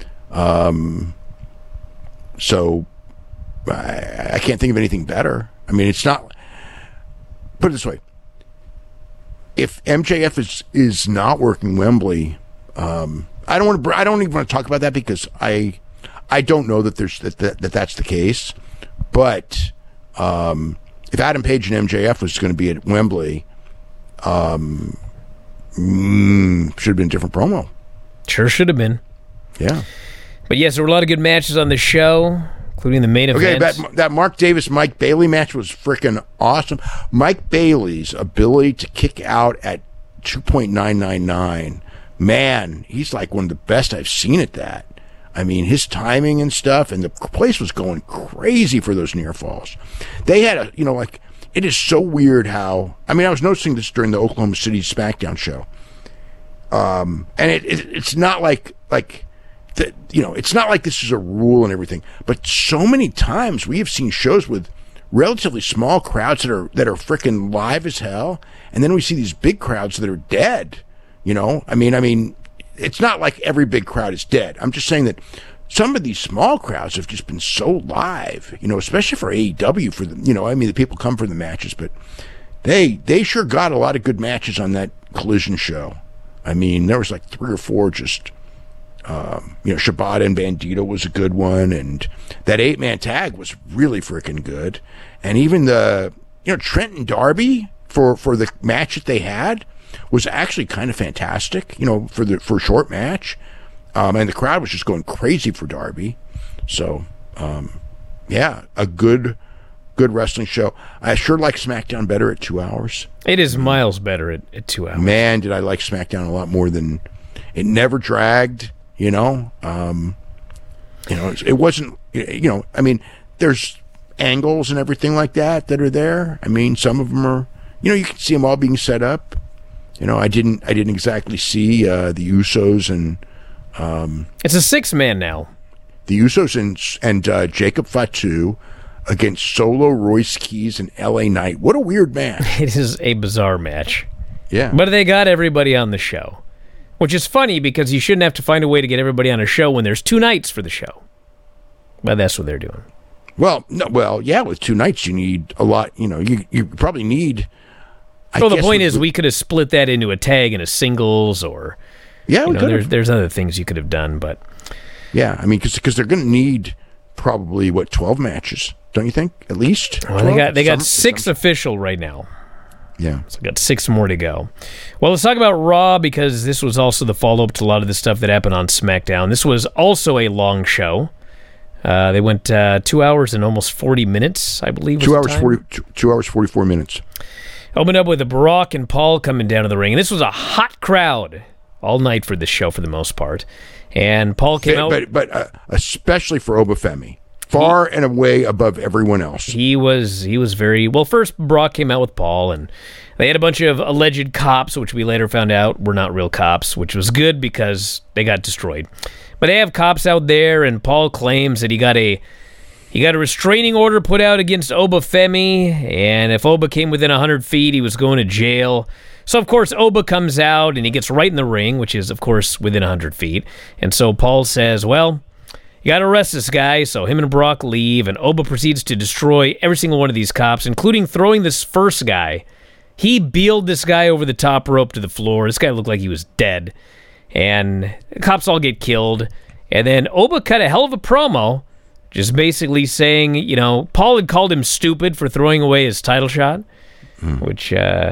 So I can't think of anything better. I mean, it's not. Put it this way: if MJF is not working Wembley, I don't even want to talk about that because I don't know that that's the case. But if Adam Page and MJF was going to be at Wembley, should have been a different promo. Sure should have been. Yeah. But yes, there were a lot of good matches on the show, including the main event. Okay, that Mark Davis Mike Bailey match was freaking awesome. Mike Bailey's ability to kick out at 2.999, man, he's like one of the best I've seen at that. I mean, his timing and stuff, and the place was going crazy for those near falls. They had it is so weird how, I mean, I was noticing this during the Oklahoma City SmackDown show. And it's not like it's not like this is a rule and everything, but so many times we have seen shows with relatively small crowds that are freaking live as hell, and then we see these big crowds that are dead. I mean, it's not like every big crowd is dead. I'm just saying that some of these small crowds have just been so live, especially for AEW. For the people come for the matches, but they sure got a lot of good matches on that Collision show. I mean, there was like 3 or 4 just. Shibata and Bandito was a good one, and that 8-man tag was really freaking good. And even the Trent and Darby for the match that they had was actually kind of fantastic. For a short match, and the crowd was just going crazy for Darby. So, a good wrestling show. I sure like SmackDown better at 2 hours. It is miles better at 2 hours. Man, did I like SmackDown a lot more than it never dragged. It wasn't, I mean, there's angles and everything like that are there. I mean, some of them are, you can see them all being set up. I didn't exactly see the Usos and it's a 6-man now. The Usos and Jacob Fatu against Solo, Royce Keys, and LA Knight. What a weird match. It is a bizarre match. Yeah. But they got everybody on the show. Which is funny because you shouldn't have to find a way to get everybody on a show when there's 2 nights for the show. But that's what they're doing. Well, with 2 nights you need a lot. You probably need. The point is we could have split that into a tag and a singles, or there's other things you could have done, but yeah, I mean, because they're going to need probably 12 matches, don't you think? At least. Well, they got 6 official right now. Yeah. So got 6 more to go. Well, let's talk about Raw because this was also the follow-up to a lot of the stuff that happened on SmackDown. This was also a long show. They went 2 hours and almost 40 minutes, I believe. 2 hours 2 hours 44 minutes. Opened up with Brock and Paul coming down to the ring. And this was a hot crowd all night for this show for the most part. And Paul came out. But especially for Obafemi. Far and away above everyone else. He was very well. First, Brock came out with Paul, and they had a bunch of alleged cops, which we later found out were not real cops, which was good because they got destroyed. But they have cops out there, and Paul claims that he got a restraining order put out against Obafemi, and if Oba came within 100 feet, he was going to jail. So, of course, Oba comes out, and he gets right in the ring, which is, of course, within 100 feet. And so Paul says, well, you got to arrest this guy. So him and Brock leave, and Oba proceeds to destroy every single one of these cops, including throwing this first guy. He beeled this guy over the top rope to the floor. This guy looked like he was dead. And the cops all get killed. And then Oba cut a hell of a promo, just basically saying, Paul had called him stupid for throwing away his title shot, which...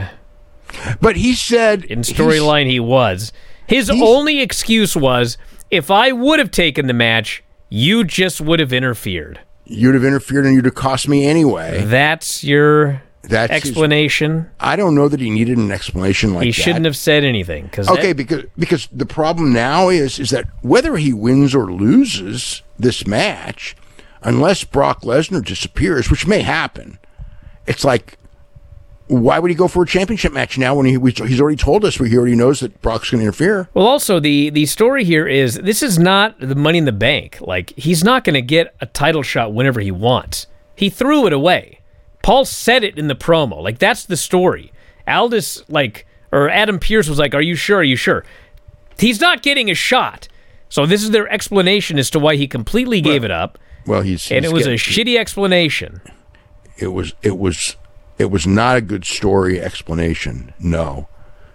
But he said... in storyline, he was. His only excuse was, if I would have taken the match, you just would have interfered. You'd have interfered and you'd have cost me anyway. That's your explanation? I don't know that he needed an explanation like that. He shouldn't have said anything. Because the problem now is that whether he wins or loses this match, unless Brock Lesnar disappears, which may happen, it's like, why would he go for a championship match now when he's already told us he already knows that Brock's going to interfere? Well, also, the story here is this is not the Money in the Bank. Like, he's not going to get a title shot whenever he wants. He threw it away. Paul said it in the promo. Like, that's the story. or Adam Pearce was like, are you sure? Are you sure? He's not getting a shot. So this is their explanation as to why he completely gave it up. Well, it was a shitty explanation. It was not a good story explanation. No.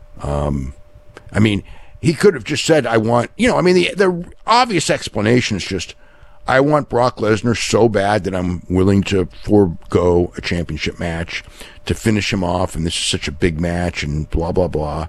I mean, he could have just said, I want, the obvious explanation is just, I want Brock Lesnar so bad that I'm willing to forego a championship match to finish him off, and this is such a big match, and blah, blah, blah.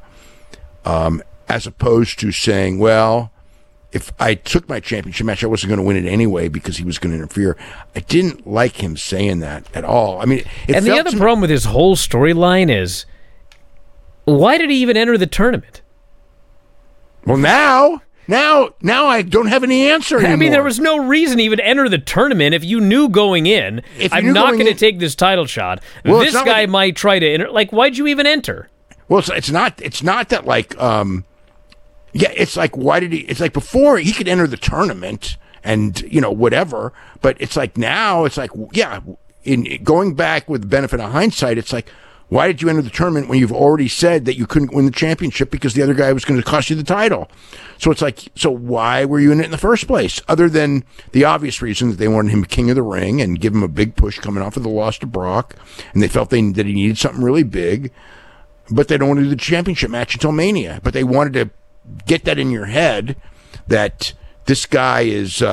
As opposed to saying, well, if I took my championship match, I wasn't going to win it anyway because he was going to interfere. I didn't like him saying that at all. I mean, and the other problem with his whole storyline is, why did he even enter the tournament? Well, now I don't have any answer anymore. I mean, there was no reason to even enter the tournament if you knew going in, I'm not going to take this title shot. Well, this guy might try to enter. Like, why'd you even enter? Well, it's not that like, it's like, why did he? It's like before he could enter the tournament and whatever, but it's like now it's like, yeah, in going back with the benefit of hindsight, it's like, why did you enter the tournament when you've already said that you couldn't win the championship because the other guy was going to cost you the title? So it's like, so why were you in it in the first place? Other than the obvious reason that they wanted him king of the ring and give him a big push coming off of the loss to Brock, and they felt that he needed something really big, but they don't want to do the championship match until Mania. But they wanted to get that in your head that this guy is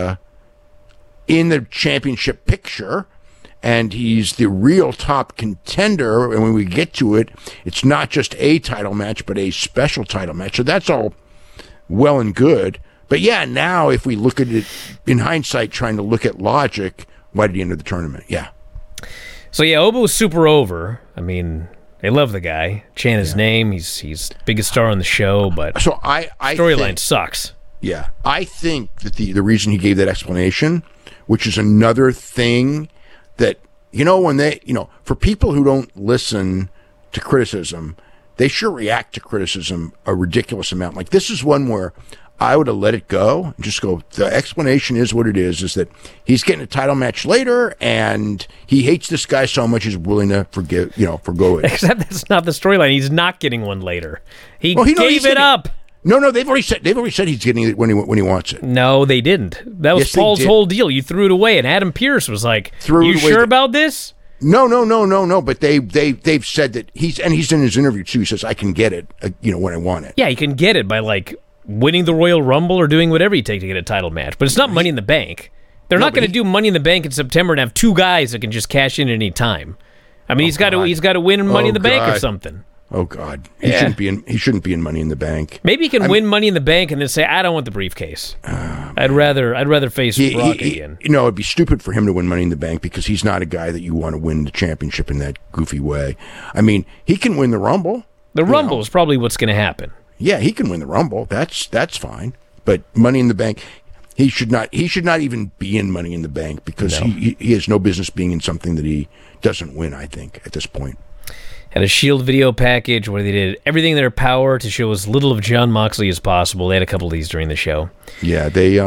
in the championship picture, and he's the real top contender. And when we get to it, it's not just a title match, but a special title match. So that's all well and good. But yeah, now if we look at it in hindsight, trying to look at logic, why did he enter the tournament? Yeah. So yeah, Obo's super over. I mean, they love the guy. Chant his name. He's biggest star on the show, but so I storyline sucks. Yeah. I think that the reason he gave that explanation, which is another thing that, when they, for people who don't listen to criticism, they sure react to criticism a ridiculous amount. Like, this is one where I would have let it go and just go, the explanation is what it is that he's getting a title match later and he hates this guy so much he's willing to forgo it. Except that's not the storyline. He's not getting one later. He gave it up. No, they've already said he's getting it when he wants it. No, they didn't. That was Paul's whole deal. You threw it away, and Adam Pearce was like, "You sure about this?" No. But they've said that he's in his interview too. He says, "I can get it, when I want it." Yeah, you can get it by like winning the Royal Rumble or doing whatever you take to get a title match. But it's not Money in the Bank. They're not going to do Money in the Bank in September and have two guys that can just cash in at any time. I mean, he's got to win Money in the Bank or something. Oh God, he shouldn't be in Money in the Bank. Maybe he can win Money in the Bank and then say, "I don't want the briefcase. I'd rather face Brock again." It'd be stupid for him to win Money in the Bank because he's not a guy that you want to win the championship in that goofy way. I mean, he can win the Rumble. The Rumble is probably what's going to happen. Yeah, he can win the Rumble. That's fine. But Money in the Bank, he should not even be in Money in the Bank because he has no business being in something that he doesn't win. I think at this point. Had a Shield video package where they did everything in their power to show as little of Jon Moxley as possible. They had a couple of these during the show. Yeah, they,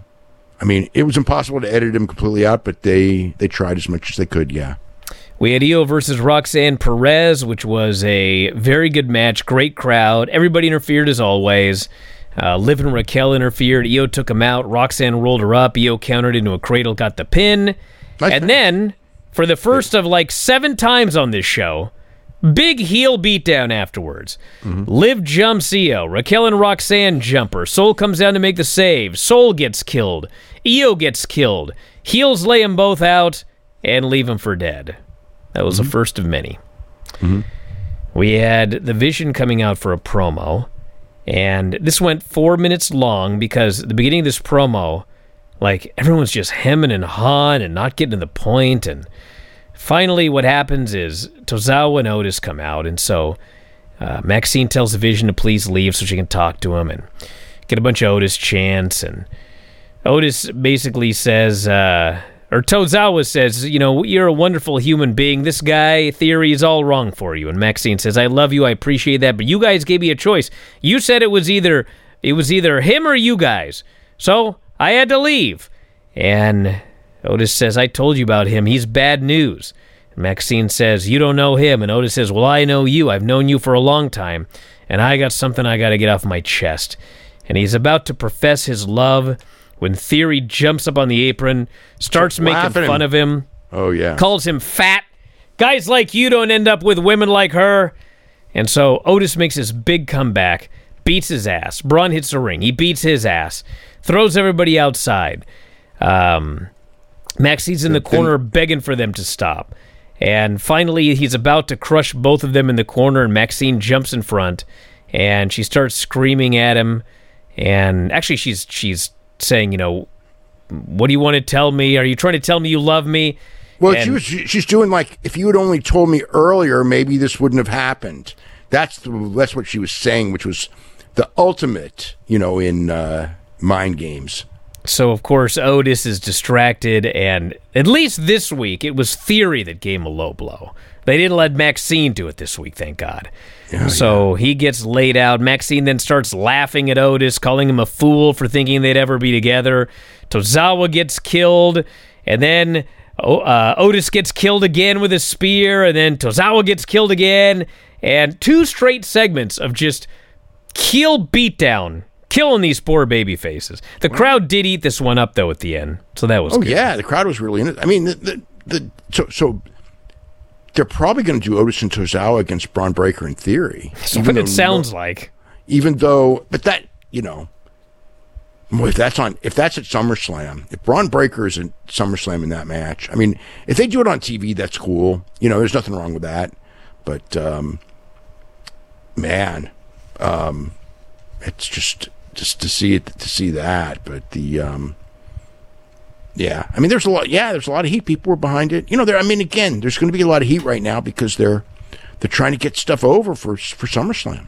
it was impossible to edit him completely out, but they tried as much as they could, yeah. We had Io versus Roxanne Perez, which was a very good match, great crowd. Everybody interfered as always. Liv and Raquel interfered. Io took him out. Roxanne rolled her up. Io countered into a cradle, got the pin. And then, for the first of like 7 times on this show, big heel beatdown afterwards. Mm-hmm. Liv jumps Io. Raquel and Roxanne jump her. Soul comes down to make the save. Soul gets killed. Io gets killed. Heels lay them both out and leave them for dead. That was the first of many. Mm-hmm. We had the Vision coming out for a promo, and this went 4 minutes long because at the beginning of this promo, like, everyone's just hemming and hawing and not getting to the point, and finally what happens is Tozawa and Otis come out, and so Maxine tells the Vision to please leave so she can talk to him and get a bunch of Otis chants, and Otis basically says, or Tozawa says, you're a wonderful human being. This guy, Theory, is all wrong for you. And Maxine says, I love you, I appreciate that, but you guys gave me a choice. You said it was either him or you guys. So I had to leave. And Otis says, I told you about him. He's bad news. Maxine says, "You don't know him." And Otis says, "Well, I know you. I've known you for a long time. And I got something I got to get off my chest." And he's about to profess his love when Theory jumps up on the apron, starts making fun of him. Oh, yeah. Calls him fat. Guys like you don't end up with women like her. And so Otis makes this big comeback, beats his ass. Braun hits the ring. He beats his ass, throws everybody outside. Maxine's in the corner begging for them to stop. And finally, he's about to crush both of them in the corner, and Maxine jumps in front, and she starts screaming at him. And actually, she's saying, "What do you want to tell me? Are you trying to tell me you love me?" Well, she's doing like, if you had only told me earlier, maybe this wouldn't have happened. That's what she was saying, which was the ultimate, in mind games. So, of course, Otis is distracted, and at least this week, it was Theory that gave him a low blow. They didn't let Maxine do it this week, thank God. He gets laid out. Maxine then starts laughing at Otis, calling him a fool for thinking they'd ever be together. Tozawa gets killed, and then Otis gets killed again with a spear, and then Tozawa gets killed again, and 2 straight segments of just heel beatdown, killing these poor baby faces. The crowd did eat this one up, though, at the end, so that was good. Yeah, the crowd was really in it. I mean, so they're probably going to do Otis and Tozawa against Braun Breaker in Theory. That's what it sounds like. Even though, but that, if that's at SummerSlam, if Braun Breaker is at SummerSlam in that match, I mean, if they do it on TV, that's cool. There's nothing wrong with that. But, it's just to see that. But I mean, there's a lot of heat. People were behind it. Again, there's going to be a lot of heat right now because they're trying to get stuff over for SummerSlam.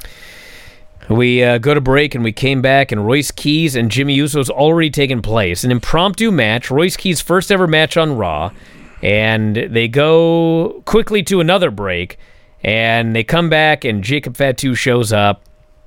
We go to break, and we came back, and Royce Keys and Jimmy Uso's already taken place. An impromptu match, Royce Keys' first ever match on Raw, and they go quickly to another break, and they come back, and Jacob Fatu shows up,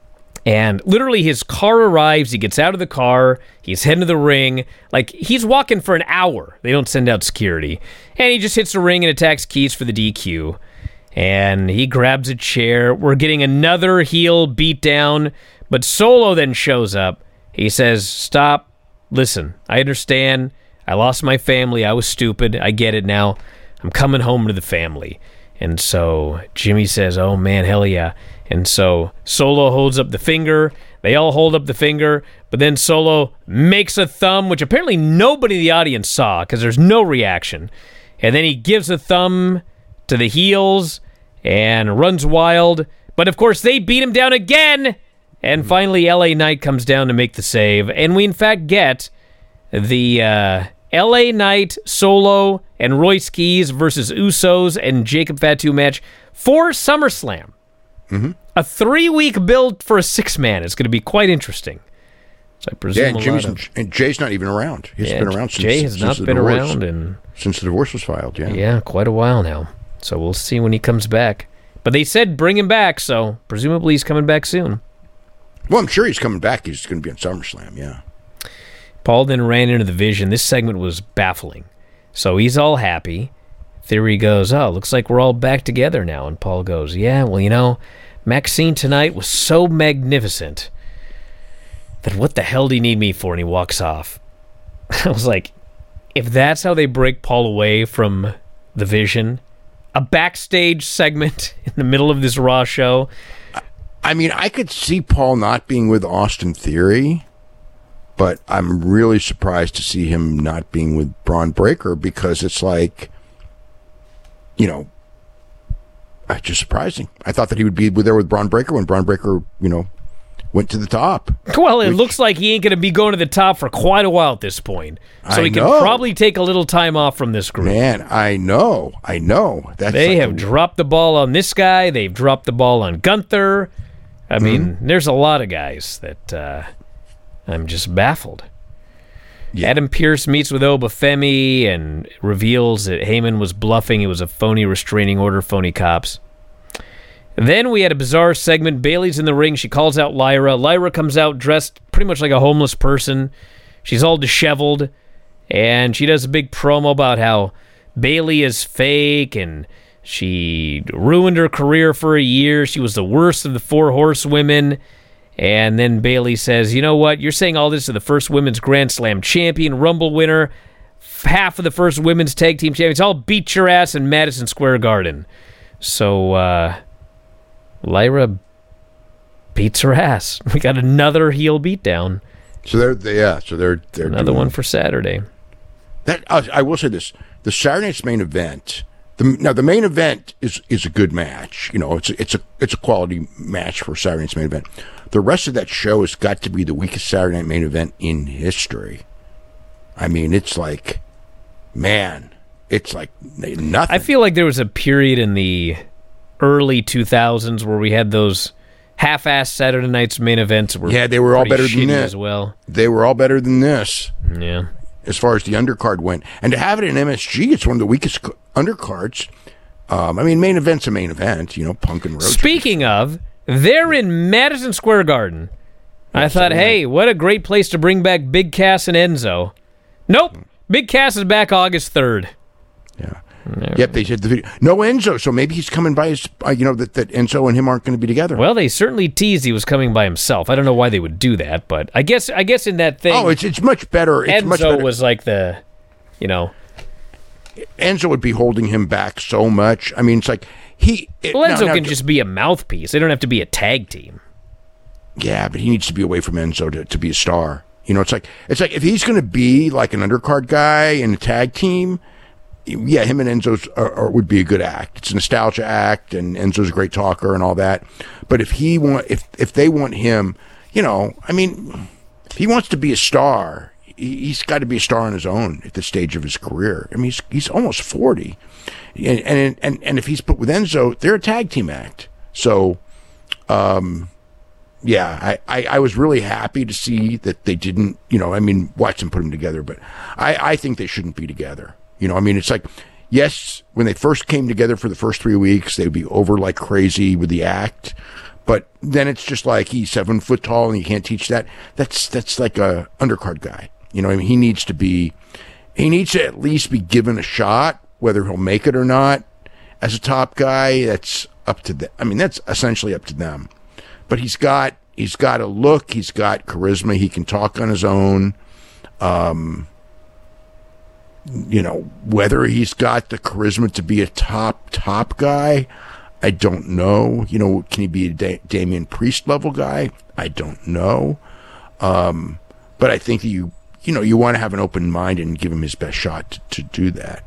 and literally his car arrives, he gets out of the car, he's heading to the ring, like he's walking for an hour. They don't send out security, and he just hits the ring and attacks Keys for the DQ. And he grabs a chair. We're getting another heel beatdown, but Solo then shows up. He says, "Stop. Listen, I understand. I lost my family. I was stupid. I get it now. I'm coming home to the family." And so Jimmy says, "Oh, man, hell yeah." And so Solo holds up the finger. They all hold up the finger, but then Solo makes a thumb, which apparently nobody in the audience saw because there's no reaction. And then he gives a thumb to the heels and runs wild. But of course, they beat him down again. And finally, LA Knight comes down to make the save. And we, in fact, get the LA Knight, Solo, and Royce Keys versus Usos and Jacob Fatu match for SummerSlam. Mm-hmm. A 3-week build for a 6-man. It's going to be quite interesting. So I presume and Jay's not even around. He's been around since Jay has not been around since the divorce was filed. Yeah, quite a while now. So we'll see when he comes back. But they said bring him back, so presumably he's coming back soon. Well, I'm sure he's coming back. He's going to be on SummerSlam, yeah. Paul then ran into the Vision. This segment was baffling. So he's all happy. Theory goes, "Oh, looks like we're all back together now." And Paul goes, "Yeah, well, Maxine tonight was so magnificent that what the hell do you need me for?" And he walks off. I was like, if that's how they break Paul away from the Vision, a backstage segment in the middle of this Raw show. I mean, I could see Paul not being with Austin Theory, but I'm really surprised to see him not being with Braun Breaker because it's like, just surprising. I thought that he would be there with Braun Breaker when Braun Breaker, went to the top. Well, it looks like he ain't going to be going to the top for quite a while at this point. So he can probably take a little time off from this group. Man, I know. They have dropped the ball on this guy. They've dropped the ball on Gunther. I mean, there's a lot of guys that I'm just baffled. Yeah. Adam Pearce meets with Obafemi and reveals that Heyman was bluffing. It was a phony restraining order, phony cops. Then we had a bizarre segment. Bayley's in the ring. She calls out Lyra. Lyra comes out dressed pretty much like a homeless person. She's all disheveled. And she does a big promo about how Bailey is fake and she ruined her career for a year. She was the worst of the 4 horsewomen. And then Bailey says, you know what? You're saying all this to the first women's Grand Slam champion, Rumble winner, half of the first women's tag team champions. I'll beat your ass in Madison Square Garden. So Lyra beats her ass. We got another heel beatdown. So they're another one for Saturday. That I will say this: the Saturday night's main event. The main event is a good match. You know, it's a quality match for Saturday night's main event. The rest of that show has got to be the weakest Saturday night main event in history. I mean, it's like, man, it's like nothing. I feel like there was a period in the early 2000s where we had those half-assed Saturday night's main events. They were all better than this as well. They were all better than this. Yeah. As far as the undercard went. And to have it in MSG, it's one of the weakest undercards. I mean, main event's a main event, you know, Punk and Roach. Speaking of, they're in Madison Square Garden. I thought, hey, what a great place to bring back Big Cass and Enzo. Nope. Big Cass is back August 3rd. Yeah. Yep, they said the video. No Enzo, so maybe he's coming by his, that Enzo and him aren't going to be together. Well, they certainly teased he was coming by himself. I don't know why they would do that, but I guess in that thing. Oh, it's much better. It's Enzo much better. Was like the, Enzo would be holding him back so much. I mean, it's like Enzo can just be a mouthpiece. They don't have to be a tag team. Yeah, but he needs to be away from Enzo to be a star. You know, it's like if he's going to be like an undercard guy in a tag team. Yeah, him and Enzo would be a good act. It's a nostalgia act, and Enzo's a great talker and all that. But if they want him, I mean, if he wants to be a star, he's got to be a star on his own at this stage of his career. I mean, he's almost 40, and if he's put with Enzo, they're a tag team act. So, yeah, I was really happy to see that they didn't, watch them put them together. But I think they shouldn't be together. I mean, it's like, yes, when they first came together for the first 3 weeks, they would be over like crazy with the act. But then it's just like, he's 7 foot tall and you can't teach that. That's like a undercard guy. I mean, he needs to at least be given a shot, whether he'll make it or not. As a top guy, that's up to them. I mean, that's essentially up to them. But he's got a look, he's got charisma, he can talk on his own. Whether he's got the charisma to be a top guy, I don't know. Can he be a Damian Priest level guy? I don't know. But I think that you want to have an open mind and give him his best shot to do that.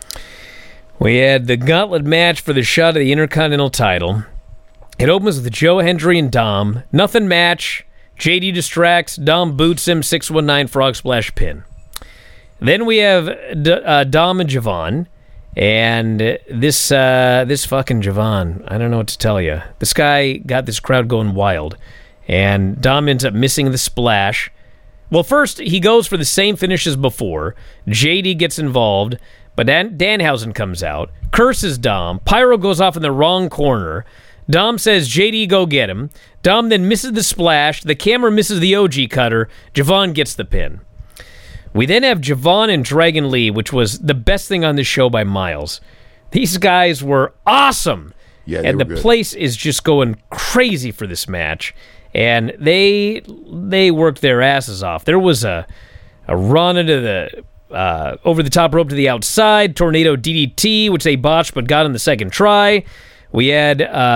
We had the gauntlet match for the shot of the Intercontinental title. It opens with Joe Hendry and Dom. Nothing match. JD distracts. Dom boots him. 619 frog splash pin. Then we have Dom and Javon, and this fucking Javon, I don't know what to tell you. This guy got this crowd going wild, and Dom ends up missing the splash. Well, first, he goes for the same finish as before. JD gets involved, but then Danhausen comes out, curses Dom. Pyro goes off in the wrong corner. Dom says, JD, go get him. Dom then misses the splash. The camera misses the OG cutter. Javon gets the pin. We then have Javon and Dragon Lee, which was the best thing on this show by miles. These guys were awesome. Yeah, and the good. Place is just going crazy for this match. And they worked their asses off. There was a run into the over the top rope to the outside, tornado DDT, which they botched but got on the second try. We had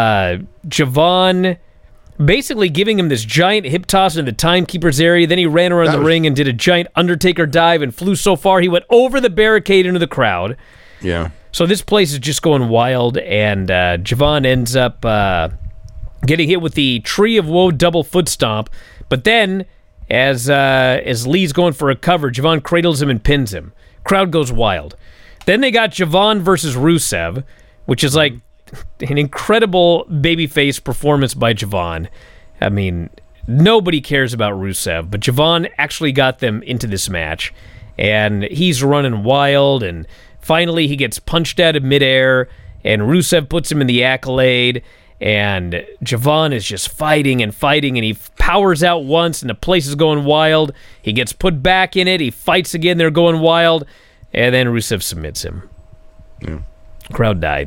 Javon basically giving him this giant hip toss into the timekeeper's area. Then he ran around the ring and did a giant Undertaker dive and flew so far he went over the barricade into the crowd. Yeah. So this place is just going wild, and Javon ends up getting hit with the Tree of Woe double foot stomp. But then, as Lee's going for a cover, Javon cradles him and pins him. Crowd goes wild. Then they got Javon versus Rusev, which is like an incredible babyface performance by Javon. I mean, nobody cares about Rusev, but Javon actually got them into this match, and he's running wild, and finally he gets punched out of midair, and Rusev puts him in the Accolade, and Javon is just fighting, and he powers out once, and the place is going wild. He gets put back in it, he fights again, they're going wild, and then Rusev submits him. Yeah. Crowd died.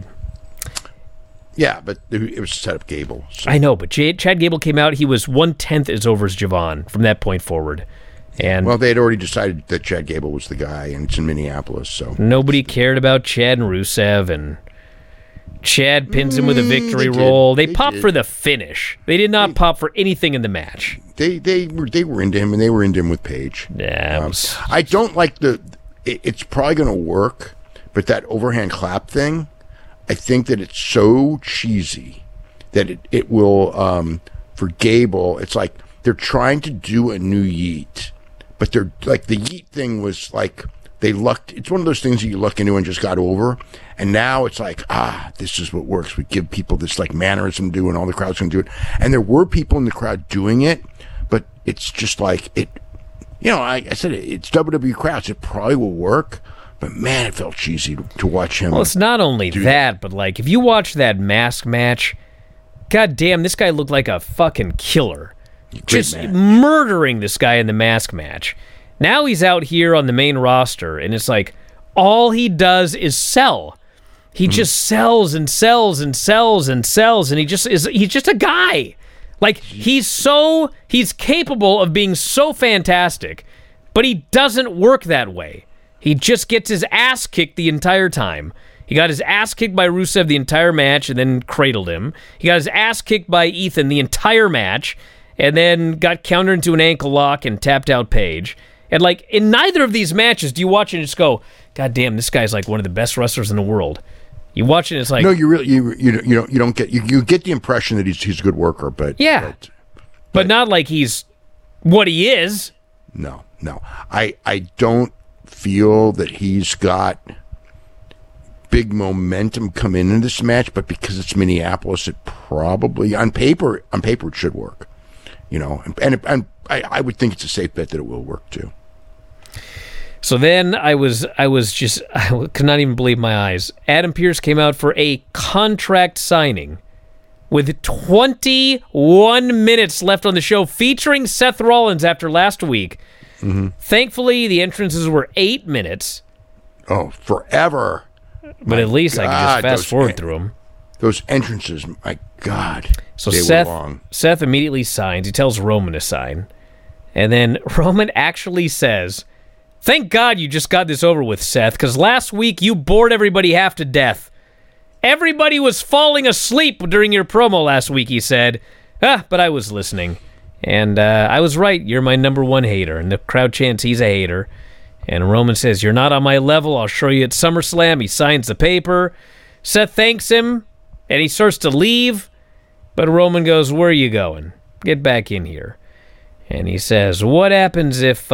Yeah, but it was set up Gable. So. I know, but Chad Gable came out. He was 1/10 as over as Javon from that point forward. And well, they had already decided that Chad Gable was the guy, and it's in Minneapolis. So nobody cared about Chad and Rusev, and Chad pins him with a victory they roll. did. They They popped did. for the finish. They did not pop for anything in the match. They were into him, and they were into him with Paige. Yeah, it was- I don't like it's probably going to work, but that overhand clap thing, I think that it's so cheesy that it will, for Gable, it's like they're trying to do a new Yeet, but they're like, the Yeet thing was like, they lucked, it's one of those things that you luck into and just got over. And now it's like, this is what works. We give people this like mannerism to do, and all the crowd's going to do it. And there were people in the crowd doing it, but it's just like it, I said it's WWE crowds. It probably will work, but man, it felt cheesy to watch him. well, it's not only that, but like if you watch that mask match, god damn, this guy looked like a fucking killer. Just match. murdering this guy in the mask match. Now he's out here on the main roster, and it's like all he does is sell. He just sells and sells and sells and sells, and he's just a guy. Like he's capable of being so fantastic, but he doesn't work that way. He just gets his ass kicked the entire time. He got his ass kicked by Rusev the entire match and then cradled him. He got his ass kicked by Ethan the entire match and then got countered into an ankle lock and tapped out Paige. And like in neither of these matches do you watch it and just go, God damn, this guy's like one of the best wrestlers in the world. You watch it and it's like, no, you really you don't get you get the impression that he's a good worker, but yeah, but not like he's what he is. No. I don't feel that he's got big momentum coming into this match, but because it's Minneapolis, it probably on paper it should work. And I would think it's a safe bet that it will work too. So then I could not even believe my eyes. Adam Pearce came out for a contract signing with 21 minutes left on the show, featuring Seth Rollins after last week. Mm-hmm. Thankfully, the entrances were 8 minutes. Oh, forever. But at least I can just fast forward through them. Those entrances, my God. So they were long. Seth immediately signs. He tells Roman to sign. And then Roman actually says, thank God you just got this over with, Seth, because last week you bored everybody half to death. Everybody was falling asleep during your promo last week, he said. But I was listening. And I was right. You're my number one hater. And the crowd chants he's a hater. And Roman says, you're not on my level. I'll show you at SummerSlam. He signs the paper. Seth thanks him. And he starts to leave. But Roman goes, where are you going? Get back in here. And he says, what happens if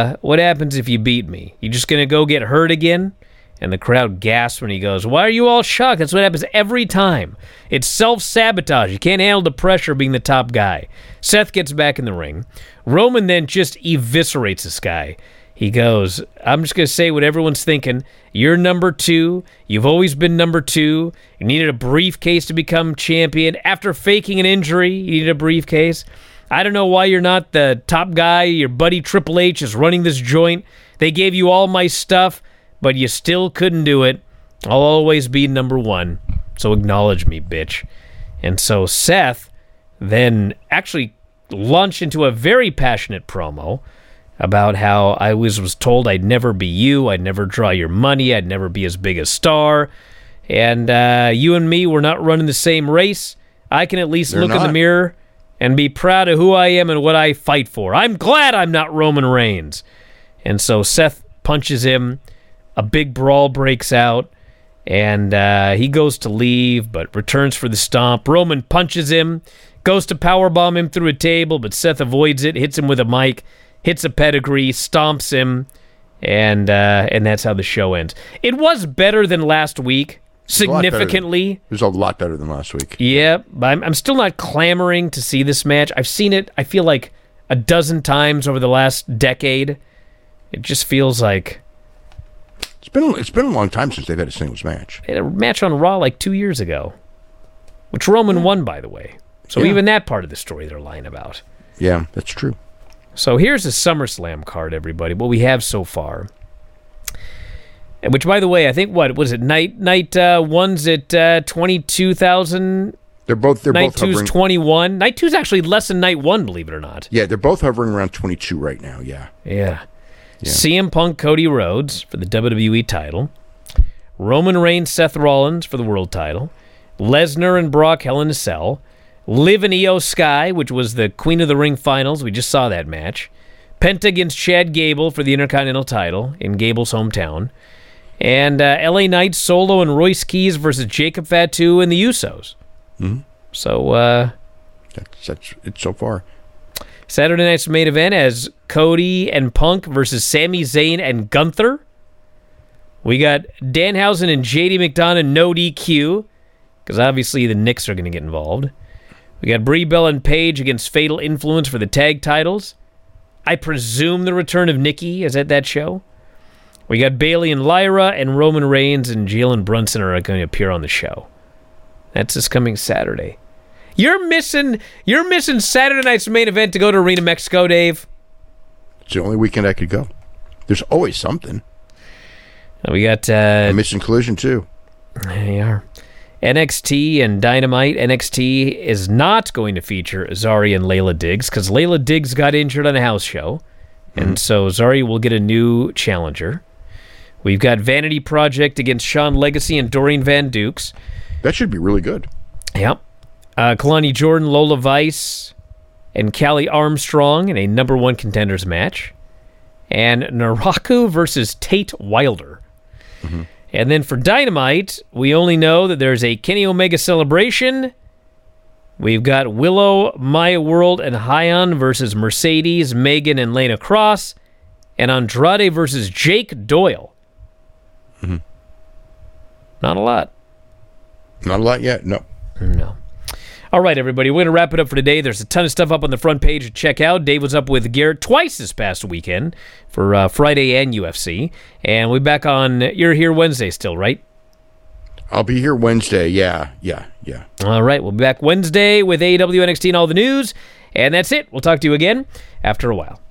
you beat me? You just going to go get hurt again? And the crowd gasps when he goes, why are you all shocked? That's what happens every time. It's self-sabotage. You can't handle the pressure being the top guy. Seth gets back in the ring. Roman then just eviscerates this guy. He goes, I'm just going to say what everyone's thinking. You're number 2. You've always been number 2. You needed a briefcase to become champion. After faking an injury, you needed a briefcase. I don't know why you're not the top guy. Your buddy Triple H is running this joint. They gave you all my stuff, but you still couldn't do it. I'll always be number 1. So acknowledge me, bitch. And so Seth then actually launched into a very passionate promo about how I was told I'd never be you, I'd never draw your money, I'd never be as big a star, and you and me, we're not running the same race. I can at least look in the mirror and be proud of who I am and what I fight for. I'm glad I'm not Roman Reigns. And so Seth punches him, a big brawl breaks out, and he goes to leave, but returns for the stomp. Roman punches him, goes to powerbomb him through a table, but Seth avoids it, hits him with a mic, hits a pedigree, stomps him, and that's how the show ends. It was better than last week, significantly. It was a lot better than last week. Yeah, but I'm still not clamoring to see this match. I've seen it, I feel like, a dozen times over the last decade. It just feels like... It's been a long time since they've had a singles match. They had a match on Raw like 2 years ago, which Roman won, by the way. So even that part of the story they're lying about. Yeah, that's true. So here's a SummerSlam card, everybody, what we have so far. Which, by the way, I think what was it? Night one's at 22,000. They're both Night two's hovering. 21. Night two's actually less than night one, believe it or not. Yeah, they're both hovering around 22 right now. Yeah. Yeah. CM Punk, Cody Rhodes for the WWE title. Roman Reigns, Seth Rollins for the world title. Lesnar and Brock, Hell in a Cell. Liv and Io Sky, which was the Queen of the Ring finals. We just saw that match. Penta against Chad Gable for the Intercontinental title in Gable's hometown. And LA Knight, Solo, and Royce Keys versus Jacob Fatu and the Usos. Mm-hmm. So, That's it so far. Saturday night's main event as Cody and Punk versus Sami Zayn and Gunther. We got Danhausen and JD McDonough no DQ, because obviously the Knicks are going to get involved. We got Brie Bella and Paige against Fatal Influence for the tag titles. I presume the return of Nikki is at that show. We got Bayley and Lyra, and Roman Reigns and Jalen Brunson are going to appear on the show. That's this coming Saturday. You're missing Saturday night's main event to go to Arena Mexico, Dave. It's the only weekend I could go. There's always something. We got I'm missing Collision too. There you are. NXT and Dynamite. NXT is not going to feature Zari and Layla Diggs because Layla Diggs got injured on a house show. And so Zari will get a new challenger. We've got Vanity Project against Sean Legacy and Doreen Van Dukes. That should be really good. Yep. Kalani Jordan, Lola Vice, and Callie Armstrong in a number one contenders match. And Naraku versus Tate Wilder. Mm-hmm. And then for Dynamite, we only know that there's a Kenny Omega celebration. We've got Willow, Maya World, and Hyon versus Mercedes, Megan, and Lana Cross. And Andrade versus Jake Doyle. Mm-hmm. Not a lot. Not a lot yet, no. No. All right, everybody, we're going to wrap it up for today. There's a ton of stuff up on the front page to check out. Dave was up with Garrett twice this past weekend for Friday and UFC. And we'll be back on, you're here Wednesday still, right? I'll be here Wednesday, yeah. All right, we'll be back Wednesday with AEW, NXT, and all the news. And that's it. We'll talk to you again after a while.